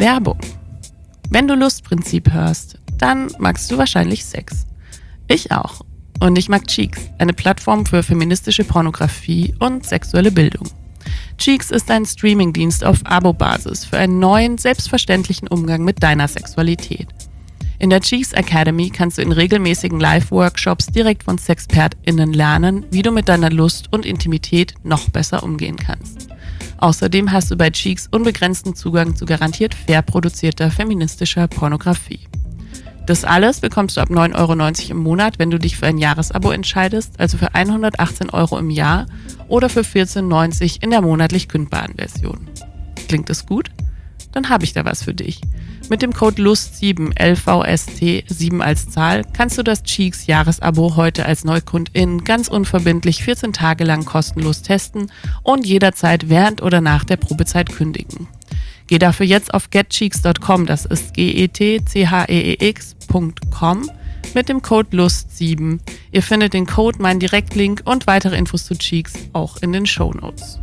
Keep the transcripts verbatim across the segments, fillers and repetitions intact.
Werbung. Wenn du Lustprinzip hörst, dann magst du wahrscheinlich Sex. Ich auch. Und ich mag Cheeks, eine Plattform für feministische Pornografie und sexuelle Bildung. Cheeks ist ein Streamingdienst auf Abo-Basis für einen neuen, selbstverständlichen Umgang mit deiner Sexualität. In der Cheeks Academy kannst du in regelmäßigen Live-Workshops direkt von SexpertInnen lernen, wie du mit deiner Lust und Intimität noch besser umgehen kannst. Außerdem hast du bei Cheeks unbegrenzten Zugang zu garantiert fair produzierter feministischer Pornografie. Das alles bekommst du ab neun Euro neunzig im Monat, wenn du dich für ein Jahresabo entscheidest, also für hundertachtzehn Euro im Jahr oder für vierzehn neunzig in der monatlich kündbaren Version. Klingt das gut? Dann habe ich da was für dich. Mit dem Code Lust sieben, L V S T sieben als Zahl, kannst du das Cheeks Jahresabo heute als Neukundin ganz unverbindlich vierzehn Tage lang kostenlos testen und jederzeit während oder nach der Probezeit kündigen. Geh dafür jetzt auf getcheeks Punkt com, das ist G E T C H E E X Punkt com mit dem Code Lust sieben. Ihr findet den Code, meinen Direktlink und weitere Infos zu Cheeks auch in den Shownotes.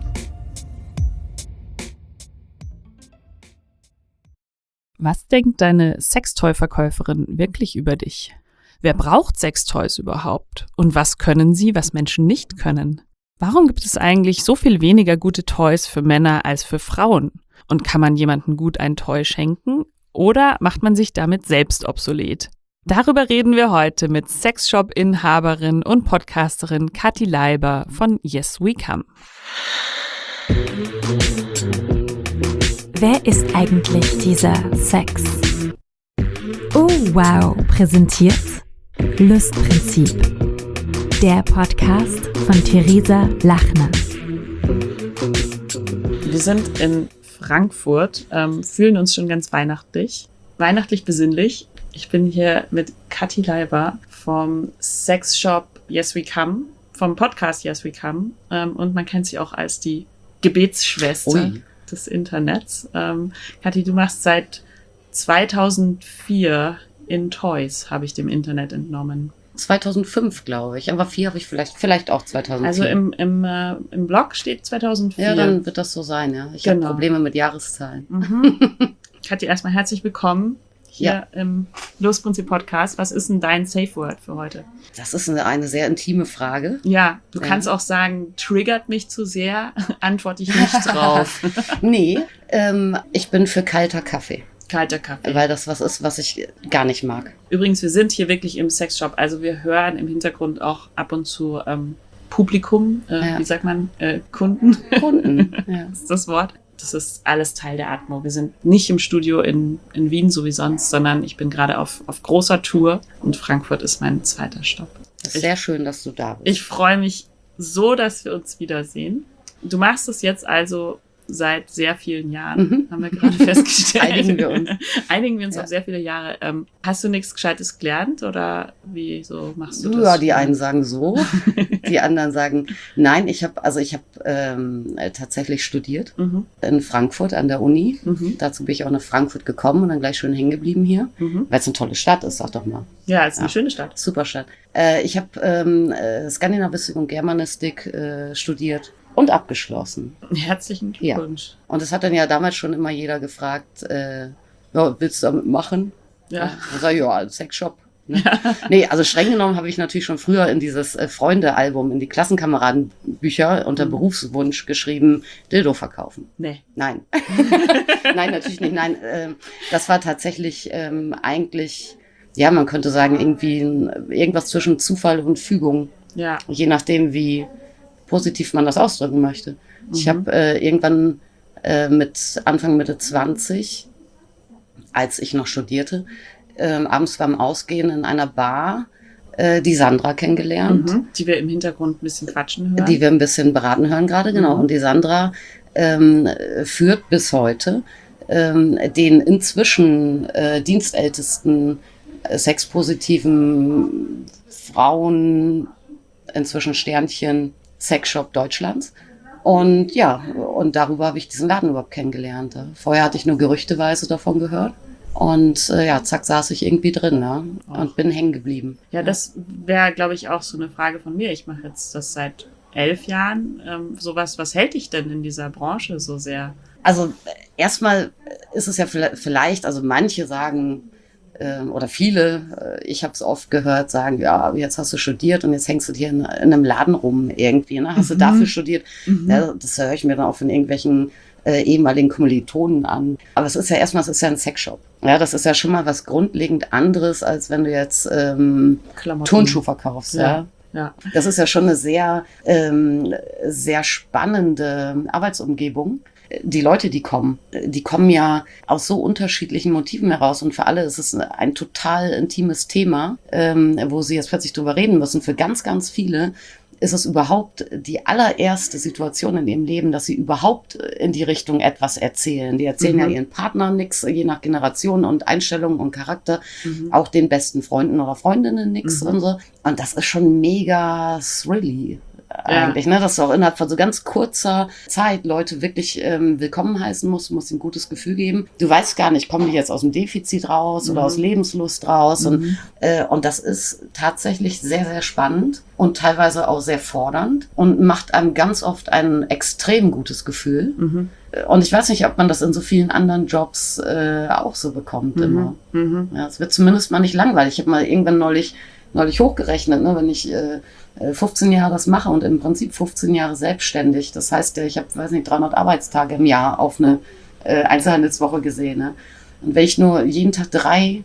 Was denkt deine Sextoy-Verkäuferin wirklich über dich? Wer braucht Sextoys überhaupt? Und was können sie, was Menschen nicht können? Warum gibt es eigentlich so viel weniger gute Toys für Männer als für Frauen? Und kann man jemandem gut ein Toy schenken? Oder macht man sich damit selbst obsolet? Darüber reden wir heute mit Sexshop-Inhaberin und Podcasterin Kathi Leiber von Yes We Come. Wer ist eigentlich dieser Sex? Oh wow, präsentiert Lustprinzip. Der Podcast von Theresa Lachner. Wir sind in Frankfurt, ähm, fühlen uns schon ganz weihnachtlich. Weihnachtlich besinnlich. Ich bin hier mit Kathi Leiber vom Sexshop Yes We Come, vom Podcast Yes We Come. Ähm, und man kennt sie auch als die Gebetsschwester Ui. des Internets. Ähm, Kathi, du machst seit zweitausendvier in Toys, habe ich dem Internet entnommen. zweitausendfünf, glaube ich. Aber vier habe ich vielleicht, vielleicht auch zweitausendvier. Also im, im, äh, im Blog steht zweitausendvier. Ja, dann wird das so sein, ja. Ich genau. habe Probleme mit Jahreszahlen. Mhm. Kathi, erstmal herzlich willkommen hier ja. im Lustprinzip Podcast. Was ist denn dein Safe Word für heute? Das ist eine, eine sehr intime Frage. Ja, du ja. kannst auch sagen, triggert mich zu sehr, antworte ich nicht drauf. Nee, ähm, ich bin für kalter Kaffee. Kalter Kaffee. Weil das was ist, was ich gar nicht mag. Übrigens, wir sind hier wirklich im Sexshop. Also wir hören im Hintergrund auch ab und zu ähm, Publikum, äh, ja. wie sagt man, äh, Kunden. Kunden, ja. Das ist das Wort. Das ist alles Teil der Atmo. Wir sind nicht im Studio in, in Wien, so wie sonst, sondern ich bin gerade auf, auf großer Tour und Frankfurt ist mein zweiter Stopp. Das ist sehr schön, dass du da bist. Ich freue mich so, dass wir uns wiedersehen. Du machst es jetzt also seit sehr vielen Jahren, mhm. haben wir gerade festgestellt. Einigen wir uns. Einigen wir uns ja. auf sehr viele Jahre. Ähm, hast du nichts Gescheites gelernt oder wie so machst du das? Ja, die einen sagen so, die anderen sagen nein. Ich habe also ich habe ähm, tatsächlich studiert mhm. in Frankfurt an der Uni. Mhm. Dazu bin ich auch nach Frankfurt gekommen und dann gleich schön hängen geblieben hier, mhm. weil es eine tolle Stadt ist, sag doch mal. Ja, es ist eine ja. schöne Stadt. Super Stadt. Äh, ich habe ähm, Skandinavistik und Germanistik äh, studiert. Und abgeschlossen. Herzlichen Glückwunsch. Ja. Und es hat dann ja damals schon immer jeder gefragt, äh, ja, willst du damit machen? Ja. Ja, dann sag ich, ja, Sexshop. Ne? Ja. Nee, also streng genommen habe ich natürlich schon früher in dieses äh, Freunde-Album, in die Klassenkameradenbücher unter mhm. Berufswunsch geschrieben, Dildo verkaufen. Nee. Nein. Nein, natürlich nicht. Nein, äh, das war tatsächlich ähm, eigentlich, ja, man könnte sagen, irgendwie ein, irgendwas zwischen Zufall und Fügung. Ja. Je nachdem, wie positiv man das ausdrücken möchte. Mhm. Ich habe äh, irgendwann äh, mit Anfang Mitte zwanzig, als ich noch studierte, äh, abends beim Ausgehen in einer Bar äh, die Sandra kennengelernt. Mhm. Die wir im Hintergrund ein bisschen quatschen hören. Die wir ein bisschen beraten hören gerade, genau. Mhm. Und die Sandra ähm, führt bis heute ähm, den inzwischen äh, dienstältesten äh, sexpositiven Frauen, inzwischen Sternchen, Sexshop Deutschlands. Und ja, und darüber habe ich diesen Laden überhaupt kennengelernt. Vorher hatte ich nur gerüchteweise davon gehört. Und äh, ja, zack, saß ich irgendwie drin, ja, und bin hängen geblieben. Ja, das wäre, glaube ich, auch so eine Frage von mir. Ich mache jetzt das seit elf Jahren. Ähm, sowas, was hält dich denn in dieser Branche so sehr? Also erstmal ist es ja vielleicht, also manche sagen, äh, oder viele, äh, ich habe es oft gehört, sagen, ja, jetzt hast du studiert und jetzt hängst du dir in, in einem Laden rum irgendwie, ne? Hast mhm. du dafür studiert? Mhm. Ja, das höre ich mir dann auch von irgendwelchen äh, ehemaligen Kommilitonen an. Aber es ist ja erstmal, es ist ja ein Sexshop. Ja, das ist ja schon mal was grundlegend anderes, als wenn du jetzt ähm, Turnschuh verkaufst, ja. ja. Ja. Das ist ja schon eine sehr, ähm, sehr spannende Arbeitsumgebung. Die Leute, die kommen, die kommen ja aus so unterschiedlichen Motiven heraus und für alle ist es ein total intimes Thema, ähm, wo sie jetzt plötzlich drüber reden müssen. Für ganz, ganz viele ist es überhaupt die allererste Situation in ihrem Leben, dass sie überhaupt in die Richtung etwas erzählen. Die erzählen mhm. ja ihren Partnern nichts, je nach Generation und Einstellung und Charakter, mhm. auch den besten Freunden oder Freundinnen nichts mhm. und so. Und das ist schon mega thrilly. Eigentlich, ja. ne, dass du auch innerhalb von so ganz kurzer Zeit Leute wirklich ähm, willkommen heißen musst, du musst ihnen ein gutes Gefühl geben. Du weißt gar nicht, kommen die jetzt aus dem Defizit raus mhm. oder aus Lebenslust raus mhm. und, äh, und das ist tatsächlich sehr, sehr spannend und teilweise auch sehr fordernd und macht einem ganz oft ein extrem gutes Gefühl. Mhm. Und ich weiß nicht, ob man das in so vielen anderen Jobs äh, auch so bekommt mhm. immer. Mhm. Ja, es wird zumindest mal nicht langweilig. Ich habe mal irgendwann neulich neulich hochgerechnet, ne, wenn ich äh, fünfzehn Jahre das mache und im Prinzip fünfzehn Jahre selbstständig. Das heißt, ich habe, weiß nicht, dreihundert Arbeitstage im Jahr auf eine äh, Einzelhandelswoche gesehen. Ne? Und wenn ich nur jeden Tag drei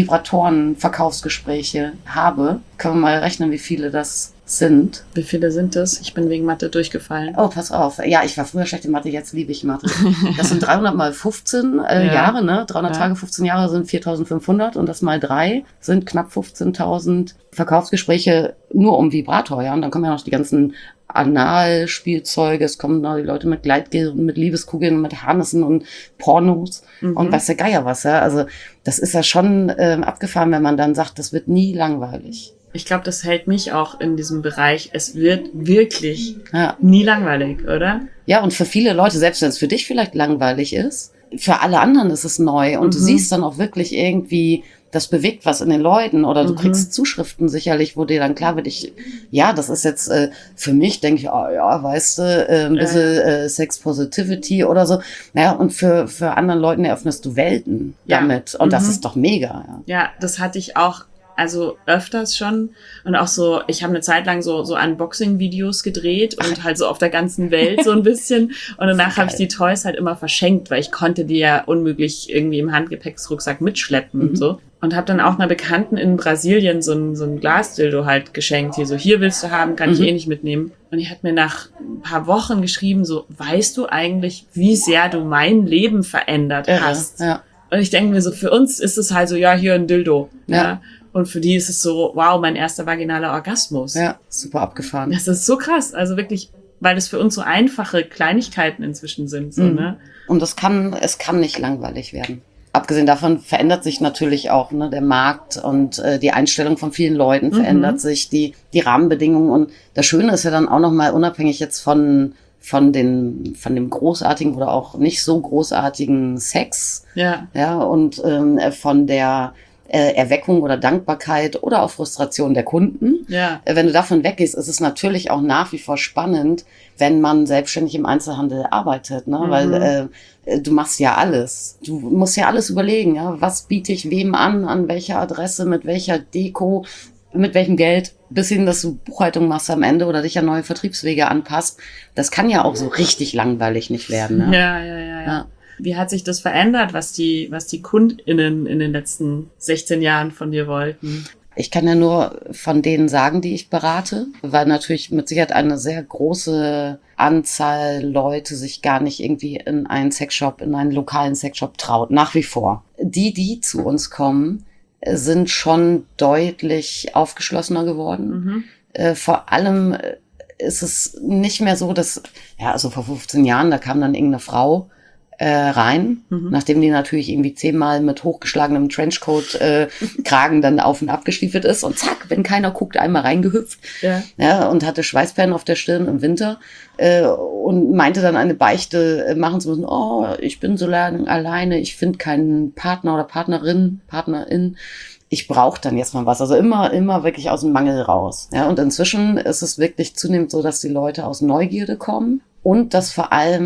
Vibratoren-Verkaufsgespräche habe, können wir mal rechnen, wie viele das sind. Wie viele sind das? Ich bin wegen Mathe durchgefallen. Oh, pass auf. Ja, ich war früher schlecht in Mathe, jetzt liebe ich Mathe. Das sind dreihundert mal fünfzehn äh, ja. Jahre, ne? dreihundert ja. Tage, fünfzehn Jahre sind viertausendfünfhundert und das mal drei sind knapp fünfzehntausend Verkaufsgespräche nur um Vibrator, ja. Und dann kommen ja noch die ganzen Analspielzeuge, es kommen noch die Leute mit Gleitgel, mit Liebeskugeln, mit Harnissen und Pornos mhm. und weiß der Geier was, ja. Also das ist ja schon ähm, abgefahren, wenn man dann sagt, das wird nie langweilig. Ich glaube, das hält mich auch in diesem Bereich. Es wird wirklich ja. nie langweilig, oder? Ja, und für viele Leute, selbst wenn es für dich vielleicht langweilig ist, für alle anderen ist es neu. Und mhm. du siehst dann auch wirklich irgendwie, das bewegt was in den Leuten. Oder du mhm. kriegst Zuschriften sicherlich, wo dir dann klar wird, ich, ja, das ist jetzt äh, für mich, denke ich, oh ja, weißt du, äh, ein bisschen äh, Sex Positivity oder so. Naja, und für für anderen Leuten eröffnest du Welten ja. damit. Und mhm. das ist doch mega. Ja. ja, das hatte ich auch. Also öfters schon und auch so, ich habe eine Zeit lang so so Unboxing-Videos gedreht und halt so auf der ganzen Welt so ein bisschen und danach habe ich die Toys halt immer verschenkt, weil ich konnte die ja unmöglich irgendwie im Handgepäcksrucksack mitschleppen mhm. und so und habe dann auch einer Bekannten in Brasilien so ein so ein Glasdildo halt geschenkt, hier so, hier willst du haben, kann mhm. ich eh nicht mitnehmen und die hat mir nach ein paar Wochen geschrieben so, weißt du eigentlich, wie sehr du mein Leben verändert ja, hast? Ja. Und ich denke mir so, für uns ist es halt so, ja, hier ein Dildo, ja, ja. Und für die ist es so, wow, mein erster vaginaler Orgasmus. Ja, super abgefahren. Das ist so krass. Also wirklich, weil es für uns so einfache Kleinigkeiten inzwischen sind. So, mhm. ne? Und das kann, es kann nicht langweilig werden. Abgesehen davon verändert sich natürlich auch ne, der Markt und äh, die Einstellung von vielen Leuten verändert mhm. sich, die, die Rahmenbedingungen. Und das Schöne ist ja dann auch nochmal unabhängig jetzt von, von, den, von dem großartigen oder auch nicht so großartigen Sex. Ja. Ja, und ähm, von der Äh, Erweckung oder Dankbarkeit oder auch Frustration der Kunden. Ja. Äh, wenn du davon weggehst, ist es natürlich auch nach wie vor spannend, wenn man selbstständig im Einzelhandel arbeitet, ne? Mhm. Weil äh, du machst ja alles. Du musst ja alles überlegen, ja? Was biete ich wem an, an welcher Adresse, mit welcher Deko, mit welchem Geld, bis hin, dass du Buchhaltung machst am Ende oder dich an neue Vertriebswege anpasst. Das kann ja auch so richtig langweilig nicht werden. Ne? Ja, ja, ja, ja. ja. Wie hat sich das verändert, was die, was die KundInnen in den letzten sechzehn Jahren von dir wollten? Ich kann ja nur von denen sagen, die ich berate, weil natürlich mit Sicherheit eine sehr große Anzahl Leute sich gar nicht irgendwie in einen Sexshop, in einen lokalen Sexshop traut, nach wie vor. Die, die zu uns kommen, sind schon deutlich aufgeschlossener geworden. Mhm. Äh, vor allem ist es nicht mehr so, dass, ja, also vor fünfzehn Jahren, da kam dann irgendeine Frau Äh, rein, mhm. nachdem die natürlich irgendwie zehnmal mit hochgeschlagenem Trenchcoat äh, Kragen dann auf und ab gestiefelt ist und zack, wenn keiner guckt, einmal reingehüpft ja. Ja, und hatte Schweißperlen auf der Stirn im Winter äh, und meinte dann eine Beichte äh, machen zu müssen, oh, ich bin so lange alleine, ich finde keinen Partner oder Partnerin, Partnerin, ich brauche dann jetzt mal was. Also immer, immer wirklich aus dem Mangel raus. Ja, und inzwischen ist es wirklich zunehmend so, dass die Leute aus Neugierde kommen und dass vor allem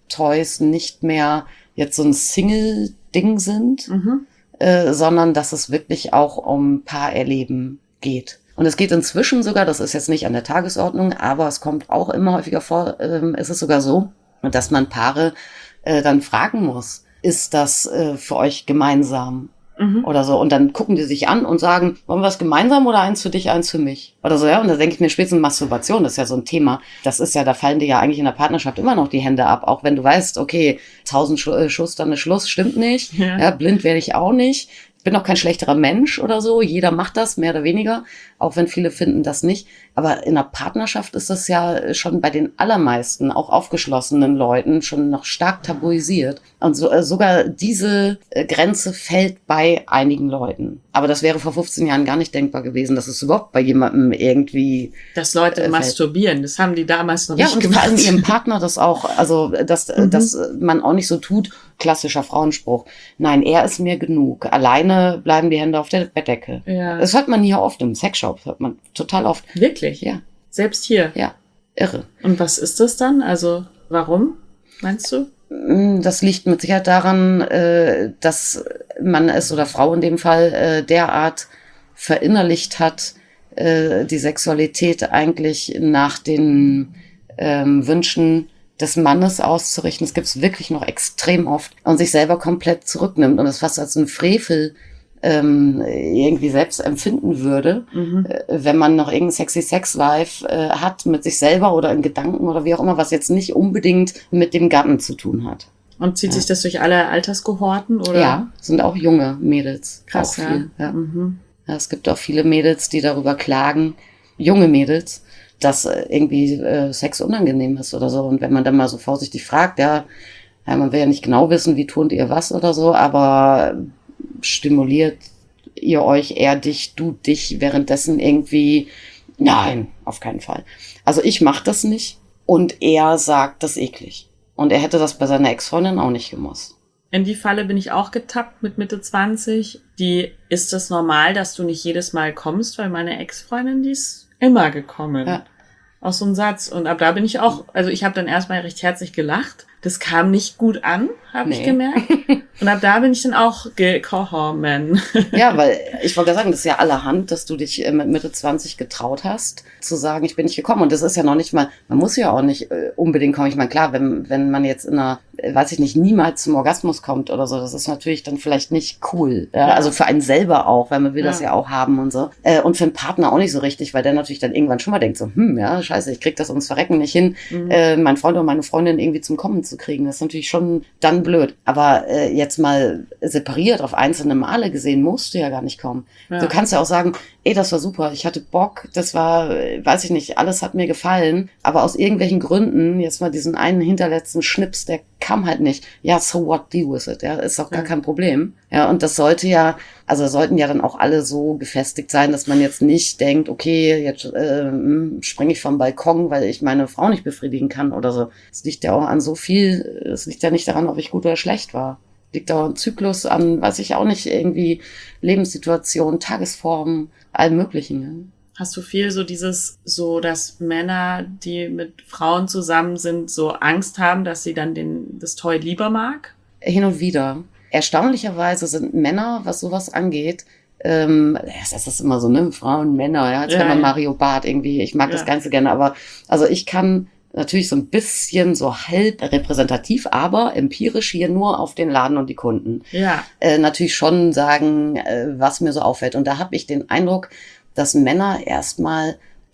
Toys nicht mehr jetzt so ein Single-Ding sind, Mhm. äh, sondern dass es wirklich auch um Paarerleben geht. Und es geht inzwischen sogar, das ist jetzt nicht an der Tagesordnung, aber es kommt auch immer häufiger vor, ähm, ist es sogar so, dass man Paare äh, dann fragen muss, ist das äh, für euch gemeinsam? Mhm. Oder so. Und dann gucken die sich an und sagen, wollen wir was gemeinsam oder eins für dich, eins für mich? Oder so, ja. Und da denke ich mir, spätestens Masturbation, das ist ja so ein Thema. Das ist ja, da fallen dir ja eigentlich in der Partnerschaft immer noch die Hände ab. Auch wenn du weißt, okay, tausend Schuss, dann ist Schluss, stimmt nicht. Ja. Ja, blind werde ich auch nicht. Ich bin auch kein schlechterer Mensch oder so. Jeder macht das, mehr oder weniger. Auch wenn viele finden das nicht. Aber in einer Partnerschaft ist das ja schon bei den allermeisten, auch aufgeschlossenen Leuten, schon noch stark tabuisiert. Und so, äh, sogar diese äh, Grenze fällt bei einigen Leuten. Aber das wäre vor fünfzehn Jahren gar nicht denkbar gewesen, dass es überhaupt bei jemandem irgendwie... Dass Leute Äh, masturbieren, das haben die damals noch Ja, nicht und gemacht. vor allem ihrem Partner das auch, also dass, Mhm. dass man auch nicht so tut, klassischer Frauenspruch. Nein, er ist mir genug. Alleine bleiben die Hände auf der Bettdecke. Ja. Das hört man hier oft im Sexshop, hört man total oft. Wirklich? Ja, Selbst hier? ja, irre. Und was ist das dann? Also, warum, meinst du? Das liegt mit Sicherheit daran, äh, dass man es oder Frau in dem Fall äh, derart verinnerlicht hat, äh, die Sexualität eigentlich nach den ähm, Wünschen des Mannes auszurichten. Das gibt es wirklich noch extrem oft und sich selber komplett zurücknimmt und es fast als ein Frevel ähm, irgendwie selbst empfinden würde, Mhm. äh, wenn man noch irgendein sexy Sex Life äh, hat mit sich selber oder in Gedanken oder wie auch immer, was jetzt nicht unbedingt mit dem Gatten zu tun hat. Und zieht Ja. sich das durch alle Alterskohorten? Oder? Ja, sind auch junge Mädels. Krass, auch ja. viel, ja. Mhm. Ja, es gibt auch viele Mädels, die darüber klagen, junge Mädels, dass äh, irgendwie äh, Sex unangenehm ist oder so. Und wenn man dann mal so vorsichtig fragt, ja, ja, man will ja nicht genau wissen, wie tut ihr was oder so, aber stimuliert ihr euch eher dich, du dich währenddessen irgendwie? Nein, auf keinen Fall. Also ich mache das nicht und er sagt, das ist eklig. Und er hätte das bei seiner Ex-Freundin auch nicht gemusst. In die Falle bin ich auch getappt mit Mitte zwanzig. Die, ist das normal, dass du nicht jedes Mal kommst, weil meine Ex-Freundin, die ist immer gekommen. Ja. Aus so einem Satz. Und ab da bin ich auch, also ich habe dann erstmal recht herzlich gelacht. Das kam nicht gut an, habe ich Nee. gemerkt. Und ab da bin ich dann auch gekommen. Ja, weil ich wollte sagen, das ist ja allerhand, dass du dich äh, mit Mitte zwanzig getraut hast, zu sagen, ich bin nicht gekommen. Und das ist ja noch nicht mal, man muss ja auch nicht äh, unbedingt kommen. Ich meine, klar, wenn, wenn man jetzt in einer, äh, weiß ich nicht, niemals zum Orgasmus kommt oder so, das ist natürlich dann vielleicht nicht cool. Ja? Ja. Also für einen selber auch, weil man will das Ja. ja auch haben und so. Äh, und für einen Partner auch nicht so richtig, weil der natürlich dann irgendwann schon mal denkt, so, hm, ja, scheiße, ich krieg das ums Verrecken nicht hin, Mhm. äh, meinen Freund oder meine Freundin irgendwie zum Kommen zu kriegen. Das ist natürlich schon dann blöd. Aber äh, jetzt mal separiert auf einzelne Male gesehen, musst du ja gar nicht kommen. Ja. Du kannst ja auch sagen, ey, das war super, ich hatte Bock, das war, äh, weiß ich nicht, alles hat mir gefallen, aber aus irgendwelchen Gründen, jetzt mal diesen einen hinterletzten Schnips, der kam halt nicht. Ja, so what, deal with it, ja, ist auch gar Ja. kein Problem. Ja, und das sollte ja, also sollten ja dann auch alle so gefestigt sein, dass man jetzt nicht denkt, okay, jetzt äh, springe ich vom Balkon, weil ich meine Frau nicht befriedigen kann oder so. Es liegt ja auch an so viel, es liegt ja nicht daran, ob ich gut oder schlecht war. Liegt auch ein Zyklus an, weiß ich auch nicht, irgendwie Lebenssituation, Tagesform, allem Möglichen. Ja. Hast du viel so dieses, so dass Männer, die mit Frauen zusammen sind, so Angst haben, dass sie dann den, das Toy lieber mag? Hin und wieder. Erstaunlicherweise sind Männer, was sowas angeht, ähm, das ist immer so, ne, Frauen, Männer, ja, als Ja, wenn man ja. Mario Barth irgendwie, ich mag das Ja. ganz so gerne, aber also ich kann natürlich so ein bisschen so halb repräsentativ, aber empirisch hier nur auf den Laden und die Kunden. Ja. Äh, natürlich schon sagen, äh, was mir so auffällt. Und da habe ich den Eindruck, dass Männer erstmal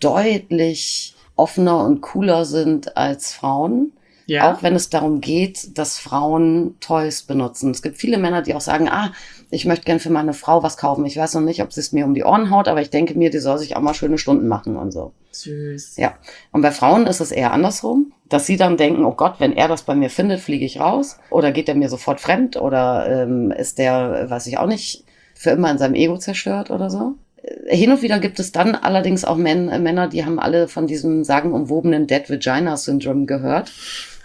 deutlich offener und cooler sind als Frauen. Ja. Auch wenn es darum geht, dass Frauen Toys benutzen. Es gibt viele Männer, die auch sagen, ah, ich möchte gern für meine Frau was kaufen. Ich weiß noch nicht, ob sie es mir um die Ohren haut, aber ich denke mir, die soll sich auch mal schöne Stunden machen und so. Süß. Ja. Und bei Frauen ist es eher andersrum, dass sie dann denken, oh Gott, wenn er das bei mir findet, fliege ich raus. Oder geht er mir sofort fremd? Oder ähm, ist der, weiß ich auch nicht, für immer in seinem Ego zerstört oder so? Hin und wieder gibt es dann allerdings auch Män- Männer, die haben alle von diesem sagenumwobenen Dead Vagina Syndrome gehört.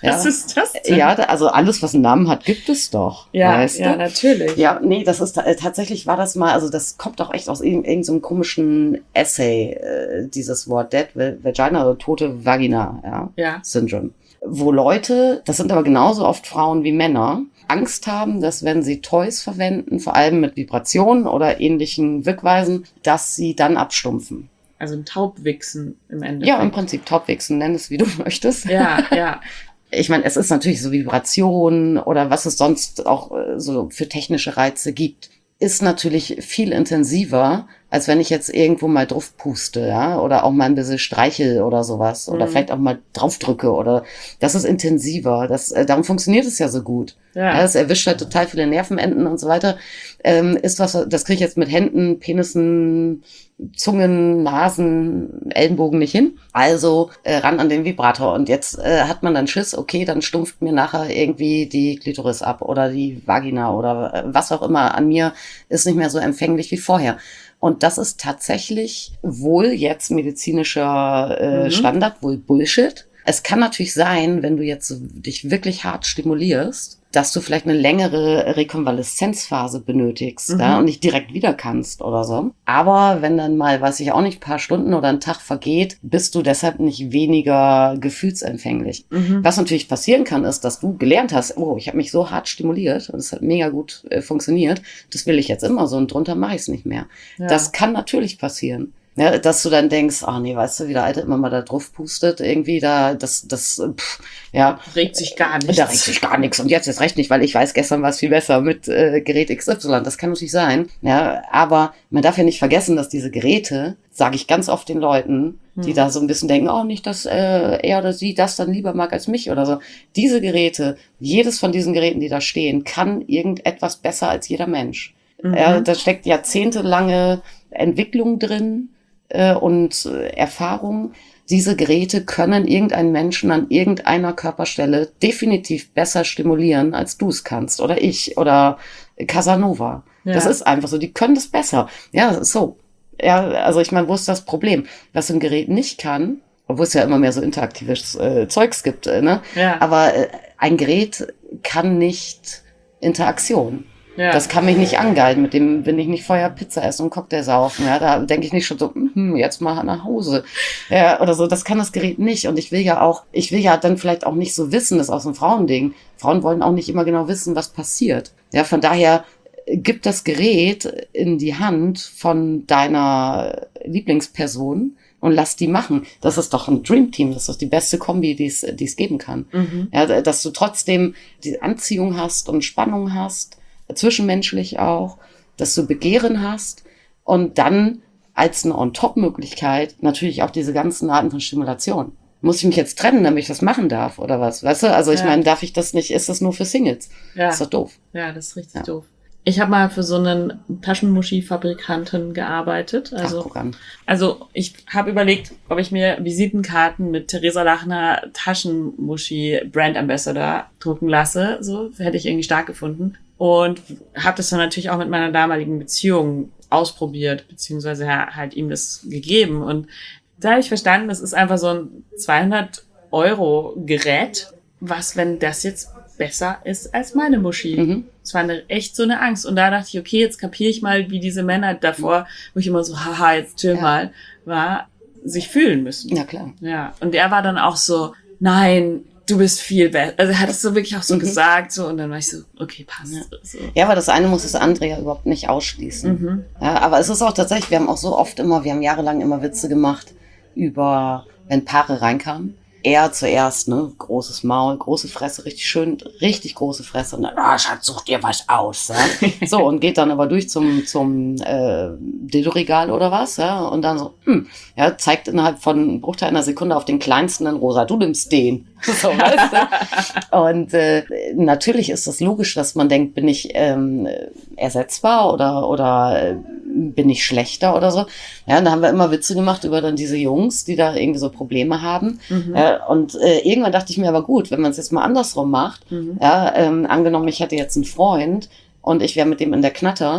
Ja. Was ist das denn? Ja, also alles, was einen Namen hat, gibt es doch. Ja, weißt ja, du? natürlich. Ja, nee, das ist äh, tatsächlich war das mal, also das kommt auch echt aus irgendeinem so einem komischen Essay, äh, dieses Wort Dead Vagina oder tote Vagina, ja, Ja. Syndrome. Wo Leute, das sind aber genauso oft Frauen wie Männer, Angst haben, dass wenn sie Toys verwenden, vor allem mit Vibrationen oder ähnlichen Wirkweisen, dass sie dann abstumpfen. Also ein Taubwichsen im Endeffekt. Ja, im Prinzip Taubwichsen, nenn es wie du möchtest. Ja, ja. Ich meine, es ist natürlich so Vibration oder was es sonst auch äh, so für technische Reize gibt, ist natürlich viel intensiver, als wenn ich jetzt irgendwo mal drauf puste, ja, oder auch mal ein bisschen streichel oder sowas oder Mhm. vielleicht auch mal draufdrücke oder das ist intensiver. Das, äh, darum funktioniert es ja so gut. Ja. Ja, es erwischt halt total viele Nervenenden und so weiter. Ähm, ist was, das kriege ich jetzt mit Händen, Penissen, Zungen, Nasen, Ellenbogen nicht hin. Also äh, ran an den Vibrator. Und jetzt äh, hat man dann Schiss, okay, dann stumpft mir nachher irgendwie die Klitoris ab oder die Vagina oder äh, was auch immer an mir ist nicht mehr so empfänglich wie vorher. Und das ist tatsächlich wohl jetzt medizinischer äh, Mhm. Standard, wohl Bullshit. Es kann natürlich sein, wenn du jetzt so dich wirklich hart stimulierst, dass du vielleicht eine längere Rekonvaleszenzphase benötigst, Mhm. ja, und nicht direkt wieder kannst oder so. Aber wenn dann mal, weiß ich auch nicht, ein paar Stunden oder ein Tag vergeht, bist du deshalb nicht weniger gefühlsempfänglich. Mhm. Was natürlich passieren kann, ist, dass du gelernt hast, oh, ich habe mich so hart stimuliert und es hat mega gut äh, funktioniert, das will ich jetzt immer so und drunter mache ich es nicht mehr. Ja. Das kann natürlich passieren. Ja, dass du dann denkst, ach nee, weißt du, wie der Alte immer mal da drauf pustet, irgendwie da, das, das, pff, ja. Regt sich gar nichts. Da regt sich gar nichts. Und jetzt ist recht nicht, weil ich weiß, gestern war es viel besser mit äh, Gerät X Y. Das kann natürlich sein. Ja, aber man darf ja nicht vergessen, dass diese Geräte, sage ich ganz oft den Leuten, die Hm. da so ein bisschen denken, oh, nicht, dass äh, er oder sie das dann lieber mag als mich oder so. Diese Geräte, jedes von diesen Geräten, die da stehen, kann irgendetwas besser als jeder Mensch. Mhm. Ja, da steckt jahrzehntelange Entwicklung drin äh, und äh, Erfahrung. Diese Geräte können irgendeinen Menschen an irgendeiner Körperstelle definitiv besser stimulieren, als du es kannst. Oder ich oder Casanova. Ja. Das ist einfach so. Die können das besser. Ja, das ist so. Ja, also ich meine, wo ist das Problem? Was ein Gerät nicht kann, obwohl es ja immer mehr so interaktives äh, Zeugs gibt, äh, ne? Ja. Aber äh, ein Gerät kann nicht Interaktion. Ja. Das kann mich nicht angeilen, mit dem bin ich nicht vorher Pizza essen und Cocktail saufen. Ja, da denke ich nicht schon so, hm, jetzt mal nach Hause. Ja, oder so, das kann das Gerät nicht. Und ich will ja auch, ich will ja dann vielleicht auch nicht so wissen, das ist auch so ein Frauending. Frauen wollen auch nicht immer genau wissen, was passiert. Ja, von daher gib das Gerät in die Hand von deiner Lieblingsperson und lass die machen. Das ist doch ein Dreamteam, das ist doch die beste Kombi, die es, die es geben kann. Mhm. Ja, dass du trotzdem die Anziehung hast und Spannung hast, zwischenmenschlich auch, dass du Begehren hast und dann als eine On-Top-Möglichkeit natürlich auch diese ganzen Arten von Stimulation. Muss ich mich jetzt trennen, damit ich das machen darf oder was? Weißt du, also ich Ja. meine, darf ich das nicht, ist das nur für Singles? Ja. Ist doch doof. Ja, das ist richtig Ja. doof. Ich habe mal für so einen Taschenmuschi-Fabrikanten gearbeitet. Ach, Also, guck an. also ich habe überlegt, ob ich mir Visitenkarten mit Theresa Lachner Taschenmuschi Brand Ambassador drucken lasse. So hätte ich irgendwie stark gefunden. Und habe das dann natürlich auch mit meiner damaligen Beziehung ausprobiert, beziehungsweise halt ihm das gegeben. Und da habe ich verstanden, das ist einfach so ein zweihundert Euro Gerät, was, wenn das jetzt besser ist als meine Muschi. Mhm. Es war eine, echt so eine Angst. Und da dachte ich, okay, jetzt kapiere ich mal, wie diese Männer davor, wo ich immer so, haha, jetzt chill Ja. mal, war, sich fühlen müssen. Ja, klar. Ja. Und er war dann auch so, nein, du bist viel besser. Also er hat es so wirklich auch so Mhm. gesagt, so, und dann war ich so, okay, passt. Ja. So. Ja, aber das eine muss das andere ja überhaupt nicht ausschließen. Mhm. Ja, aber es ist auch tatsächlich, wir haben auch so oft immer, wir haben jahrelang immer Witze gemacht über, wenn Paare reinkamen. Er zuerst, ne, großes Maul, große Fresse, richtig schön, richtig große Fresse. Und dann, ah, Schatz, such dir was aus. Ja? So, und geht dann aber durch zum, zum äh, Dildo-Regal oder was, ja, und dann so, hm, ja, zeigt innerhalb von einem Bruchteil einer Sekunde auf den kleinsten in rosa, du nimmst den. So, weißt du? Und äh, natürlich ist das logisch, dass man denkt, bin ich ähm, ersetzbar oder, oder äh, bin ich schlechter oder so. Ja, und da haben wir immer Witze gemacht über dann diese Jungs, die da irgendwie so Probleme haben. Mhm. Ja, und äh, irgendwann dachte ich mir aber gut, wenn man es jetzt mal andersrum macht, Mhm. ja, ähm, angenommen, ich hätte jetzt einen Freund und ich wäre mit dem in der Knatter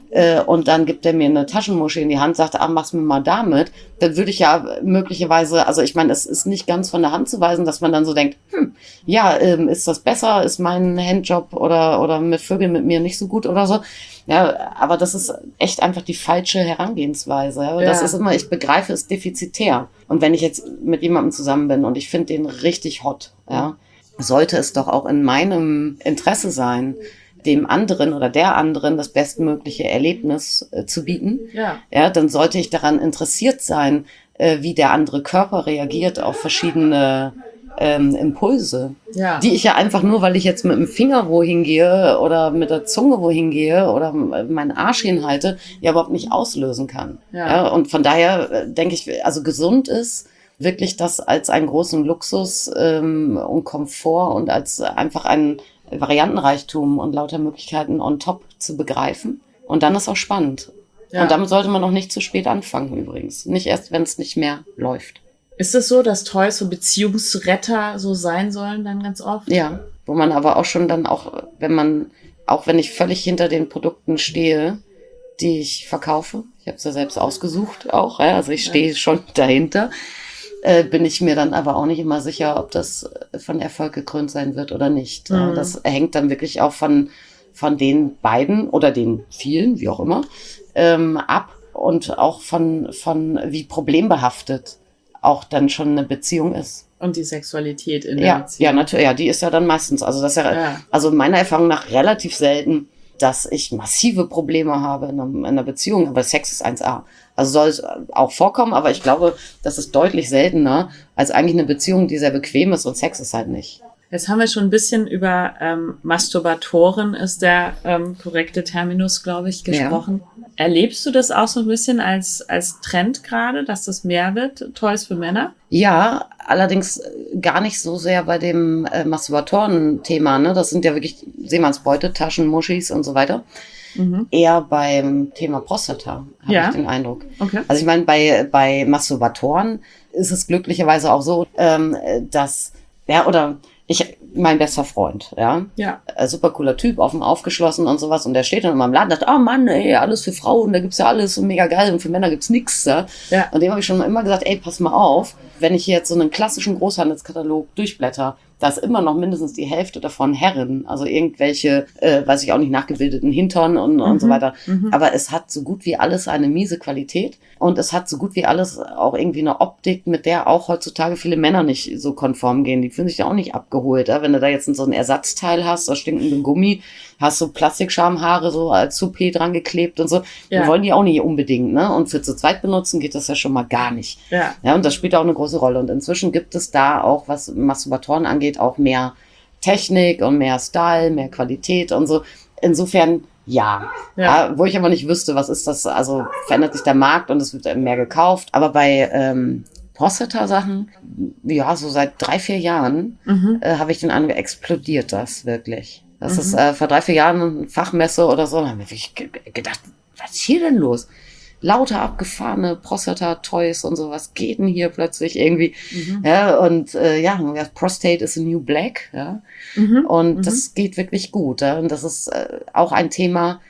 äh, und dann gibt er mir eine Taschenmuschi in die Hand, sagt, ah, mach's mir mal damit, dann würde ich ja möglicherweise, also ich meine, es ist nicht ganz von der Hand zu weisen, dass man dann so denkt, hm, ja, ähm, ist das besser, ist mein Handjob oder, oder mit Vögeln mit mir nicht so gut oder so. Ja, aber das ist echt einfach die falsche Herangehensweise. Ja? Ja. Das ist immer, ich begreife es defizitär. Und wenn ich jetzt mit jemandem zusammen bin und ich finde den richtig hot, ja, sollte es doch auch in meinem Interesse sein, dem anderen oder der anderen das bestmögliche Erlebnis äh, zu bieten. Ja. Ja, dann sollte ich daran interessiert sein, äh, wie der andere Körper reagiert auf verschiedene ähm, Impulse, Ja. die ich ja einfach nur, weil ich jetzt mit dem Finger wohin gehe oder mit der Zunge wohin gehe oder meinen Arsch hinhalte, ja überhaupt nicht auslösen kann. Ja. Ja, und von daher äh, denke ich, also gesund ist, wirklich das als einen großen Luxus ähm, und Komfort und als einfach einen Variantenreichtum und lauter Möglichkeiten on top zu begreifen. Und dann ist auch spannend. Ja. Und damit sollte man noch nicht zu spät anfangen übrigens. Nicht erst, wenn es nicht mehr läuft. Ist es so, dass Toys so Beziehungsretter so sein sollen dann ganz oft? Ja, wo man aber auch schon dann auch, wenn man, auch wenn ich völlig hinter den Produkten stehe, die ich verkaufe, ich habe es ja selbst ausgesucht auch, ja, also ich stehe schon dahinter, äh, bin ich mir dann aber auch nicht immer sicher, ob das von Erfolg gekrönt sein wird oder nicht. Ja, Mhm. das hängt dann wirklich auch von, von den beiden oder den vielen, wie auch immer, ähm, ab und auch von, von wie problembehaftet auch dann schon eine Beziehung ist. Und die Sexualität in der Ja, Beziehung. ja, natürlich, ja, die ist ja dann meistens, also das ist ja, Ja. also meiner Erfahrung nach relativ selten, dass ich massive Probleme habe in einer, in einer Beziehung, aber Sex ist eins A. Also soll es auch vorkommen, aber ich glaube, das ist deutlich seltener als eigentlich eine Beziehung, die sehr bequem ist und Sex ist halt nicht. Jetzt haben wir schon ein bisschen über ähm, Masturbatoren, ist der ähm, korrekte Terminus, glaube ich, gesprochen. Erlebst du das auch so ein bisschen als, als Trend gerade, dass das mehr wird, Toys für Männer? Ja, allerdings gar nicht so sehr bei dem äh, Masturbatoren-Thema, ne? Das sind ja wirklich Seemannsbeute, Taschen, Muschis und so weiter. Mhm. Eher beim Thema Prostata, habe Ja. ich den Eindruck. Okay. Also ich meine, bei, bei Masturbatoren ist es glücklicherweise auch so, ähm, dass, ja, oder ich, mein bester Freund, ja, Ja. äh, super cooler Typ, offen aufgeschlossen und sowas, und der steht dann in meinem Laden und sagt, oh Mann, ey, alles für Frauen, da gibt's ja alles und mega geil und für Männer gibt's nix, ja. Ja. Und dem habe ich schon immer gesagt, ey, pass mal auf, wenn ich hier jetzt so einen klassischen Großhandelskatalog durchblätter, da ist immer noch mindestens die Hälfte davon Herren, also irgendwelche, äh, weiß ich auch nicht, nachgebildeten Hintern und, und so weiter. Mhm. Aber es hat so gut wie alles eine miese Qualität und es hat so gut wie alles auch irgendwie eine Optik, mit der auch heutzutage viele Männer nicht so konform gehen. Die fühlen sich da auch nicht abgeholt. Ja? Wenn du da jetzt so ein Ersatzteil hast aus stinkendem Gummi, hast so Plastikschamhaare so als Soupé dran geklebt und so, Ja. die wollen die auch nicht unbedingt. Ne? Und für zu zweit benutzen geht das ja schon mal gar nicht. Ja. Ja, und das spielt auch eine große Rolle. Und inzwischen gibt es da auch, was Masturbatoren angeht, auch mehr Technik und mehr Style, mehr Qualität und so. Insofern, ja. Ja. ja. Wo ich aber nicht wüsste, was ist das, also verändert sich der Markt und es wird mehr gekauft. Aber bei ähm, Prostata-Sachen, ja, so seit drei, vier Jahren Mhm. äh, habe ich den Eindruck, explodiert das wirklich. Das Mhm. ist äh, vor drei, vier Jahren eine Fachmesse oder so, da haben wir wirklich ge- gedacht, was ist hier denn los? Lauter abgefahrene Prostata-Toys und so, was geht denn hier plötzlich irgendwie? Mhm. Ja, und äh, ja, Prostate is a new black, ja. Mhm. Und Mhm. das geht wirklich gut. Ja? Und das ist äh, auch ein Thema,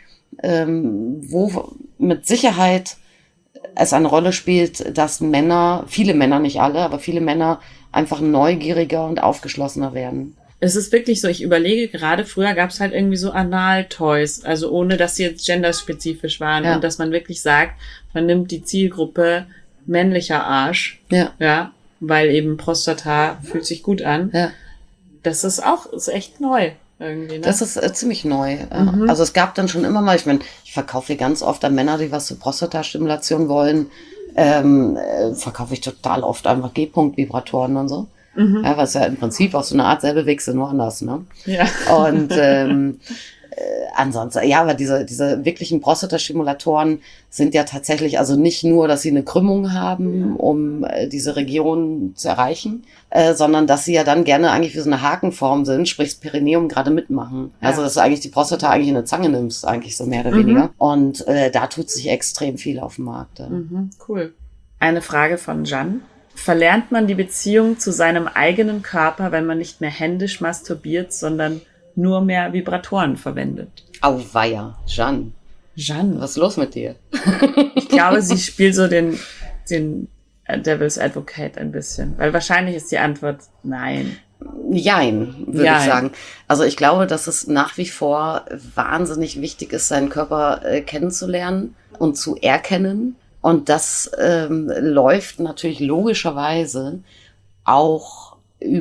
ähm, wo mit Sicherheit es eine Rolle spielt, dass Männer, viele Männer, nicht alle, aber viele Männer einfach neugieriger und aufgeschlossener werden. Es ist wirklich so, ich überlege gerade, früher gab es halt irgendwie so Anal-Toys, also ohne, dass sie jetzt genderspezifisch waren Ja. und dass man wirklich sagt, man nimmt die Zielgruppe männlicher Arsch, Ja, ja, weil eben Prostata fühlt sich gut an. ja. Das ist auch, ist echt neu irgendwie, ne? Das ist äh, ziemlich neu. Ja. Mhm. Also es gab dann schon immer mal, ich meine, ich verkaufe hier ganz oft an Männer, die was zur Prostatastimulation wollen, ähm, äh, verkaufe ich total oft einfach G-Punkt-Vibratoren und so. Mhm. Ja, was ja im Prinzip auch so eine Art selbe Wichse, nur anders, ne? Ja. Und ähm, äh, ansonsten, ja, aber diese, diese wirklichen Prostatastimulatoren sind ja tatsächlich also nicht nur, dass sie eine Krümmung haben, um äh, diese Region zu erreichen, äh, sondern dass sie ja dann gerne eigentlich wie so eine Hakenform sind, sprich das Perineum gerade mitmachen. Ja. Also dass du eigentlich die Prostata eigentlich in eine Zange nimmst, eigentlich so mehr oder Mhm. weniger. Und äh, da tut sich extrem viel auf dem Markt. Ja. Mhm, cool. Eine Frage von Jan. Verlernt man die Beziehung zu seinem eigenen Körper, wenn man nicht mehr händisch masturbiert, sondern nur mehr Vibratoren verwendet? Auweia, Jeanne. Jeanne. Was ist los mit dir? Ich glaube, sie spielt so den, den Devil's Advocate ein bisschen. Weil wahrscheinlich ist die Antwort nein. Jein, würde Jein. ich sagen. Also ich glaube, dass es nach wie vor wahnsinnig wichtig ist, seinen Körper äh, kennenzulernen und zu erkennen. Und das ähm, läuft natürlich logischerweise auch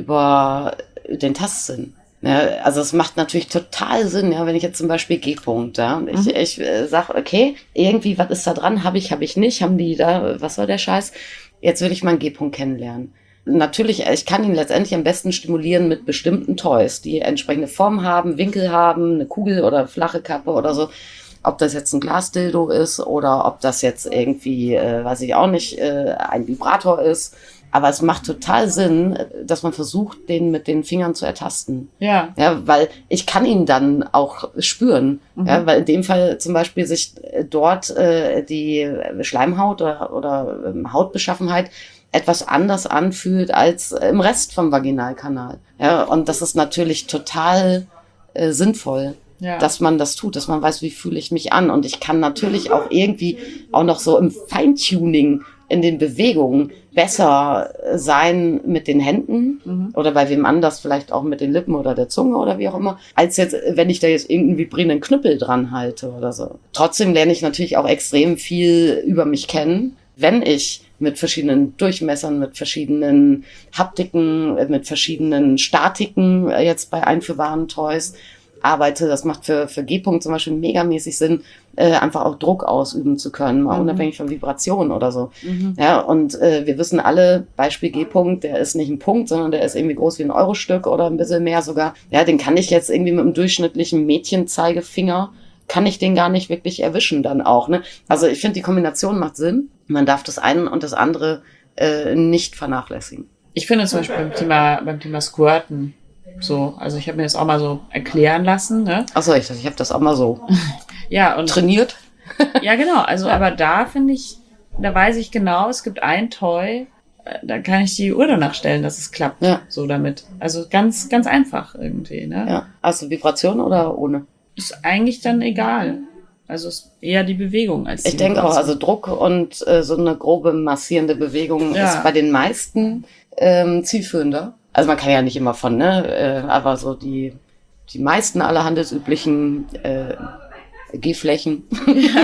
über den Tastsinn. Ja, also es macht natürlich total Sinn, ja, wenn ich jetzt zum Beispiel G-Punkt, ja, ich, mhm. ich äh, sage, okay, irgendwie, was ist da dran, habe ich, habe ich nicht, haben die da, was war der Scheiß? Jetzt will ich mal einen G-Punkt kennenlernen. Natürlich, ich kann ihn letztendlich am besten stimulieren mit bestimmten Toys, die entsprechende Form haben, Winkel haben, eine Kugel oder flache Kappe oder so. Ob das jetzt ein Glasdildo ist oder ob das jetzt irgendwie, äh, weiß ich auch nicht, äh, ein Vibrator ist. Aber es macht total Sinn, dass man versucht, den mit den Fingern zu ertasten. Ja. Ja, weil ich kann ihn dann auch spüren. Mhm. Ja, weil in dem Fall zum Beispiel sich dort äh, die Schleimhaut oder, oder ähm, Hautbeschaffenheit etwas anders anfühlt als im Rest vom Vaginalkanal. Ja, und das ist natürlich total äh, sinnvoll. Ja. Dass man das tut, dass man weiß, wie fühle ich mich an. Und ich kann natürlich auch irgendwie auch noch so im Feintuning in den Bewegungen besser sein mit den Händen mhm. oder bei wem anders vielleicht auch mit den Lippen oder der Zunge oder wie auch immer, als jetzt, wenn ich da jetzt irgendeinen vibrierenden Knüppel dran halte oder so. Trotzdem lerne ich natürlich auch extrem viel über mich kennen, wenn ich mit verschiedenen Durchmessern, mit verschiedenen Haptiken, mit verschiedenen Statiken jetzt bei einführbaren Toys arbeite. Das macht für, für G-Punkt zum Beispiel megamäßig Sinn, äh, einfach auch Druck ausüben zu können, mal mhm. unabhängig von Vibration oder so. Mhm. Ja, und äh, wir wissen alle, Beispiel G-Punkt, der ist nicht ein Punkt, sondern der ist irgendwie groß wie ein Eurostück oder ein bisschen mehr sogar. Ja, den kann ich jetzt irgendwie mit einem durchschnittlichen Mädchenzeigefinger, kann ich den gar nicht wirklich erwischen dann auch. Ne? Also ich finde, die Kombination macht Sinn. Man darf das eine und das andere äh, nicht vernachlässigen. Ich finde zum Beispiel beim Thema, beim Thema Squirten so, also ich habe mir das auch mal so erklären lassen. Ne? Achso, ich, ich habe das auch mal so ja, und trainiert. Ja, genau. Also, ja. Aber da finde ich, da weiß ich genau, es gibt ein Toy, da kann ich die Uhr danach stellen, dass es klappt. Ja. So damit. Also ganz, ganz einfach irgendwie. Ne? Ja. Also Vibration oder ohne? Ist eigentlich dann egal. Also ist eher die Bewegung als die Ich denke auch, also Druck und äh, so eine grobe massierende Bewegung ja. ist bei den meisten ähm, zielführender. Also man kann ja nicht immer von, ne, äh, aber so die die meisten aller handelsüblichen äh, Gehflächen ja.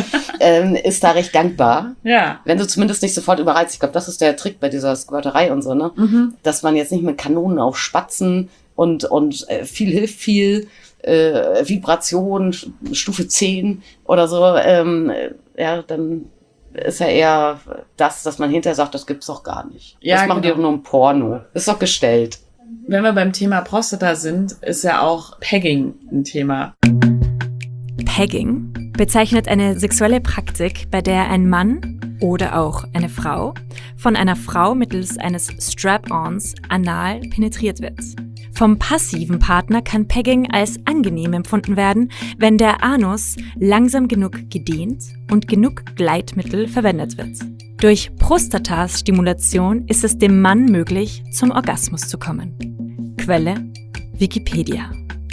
ähm, ist da recht dankbar. Ja. Wenn du zumindest nicht sofort überreizt. Ich glaube, das ist der Trick bei dieser Squirterei und so, ne? Mhm. Dass man jetzt nicht mit Kanonen auf Spatzen und und äh, viel hilft viel, äh, Vibration, Stufe zehn oder so, ähm, ja, dann ist ja eher das, dass man hinterher sagt, das gibt's doch gar nicht. Ja, das machen genau. Die doch nur im Porno. Das ist doch gestellt. Wenn wir beim Thema Prostata sind, ist ja auch Pegging ein Thema. Pegging bezeichnet eine sexuelle Praktik, bei der ein Mann oder auch eine Frau von einer Frau mittels eines Strap-ons anal penetriert wird. Vom passiven Partner kann Pegging als angenehm empfunden werden, wenn der Anus langsam genug gedehnt und genug Gleitmittel verwendet wird. Durch Prostatastimulation ist es dem Mann möglich, zum Orgasmus zu kommen. Quelle: Wikipedia.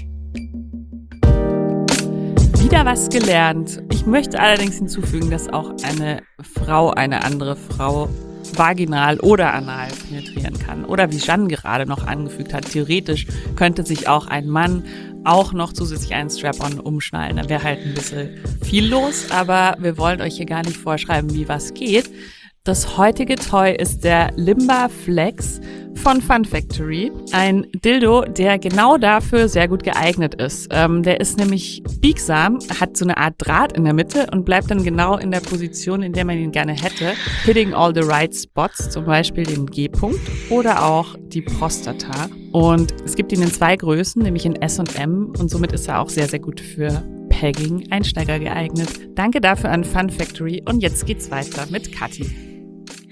Wieder was gelernt. Ich möchte allerdings hinzufügen, dass auch eine Frau eine andere Frau vaginal oder anal penetrieren kann. Oder wie Jeanne gerade noch angefügt hat, theoretisch könnte sich auch ein Mann auch noch zusätzlich einen Strap-on umschnallen. Da wäre halt ein bisschen viel los, aber wir wollen euch hier gar nicht vorschreiben, wie was geht. Das heutige Toy ist der Limba Flex von Fun Factory. Ein Dildo, der genau dafür sehr gut geeignet ist. Ähm, der ist nämlich biegsam, hat so eine Art Draht in der Mitte und bleibt dann genau in der Position, in der man ihn gerne hätte. Hitting all the right spots, zum Beispiel den G-Punkt oder auch die Prostata. Und es gibt ihn in zwei Größen, nämlich in S und M, und somit ist er auch sehr, sehr gut für Pegging-Einsteiger geeignet. Danke dafür an Fun Factory und jetzt geht's weiter mit Kathi.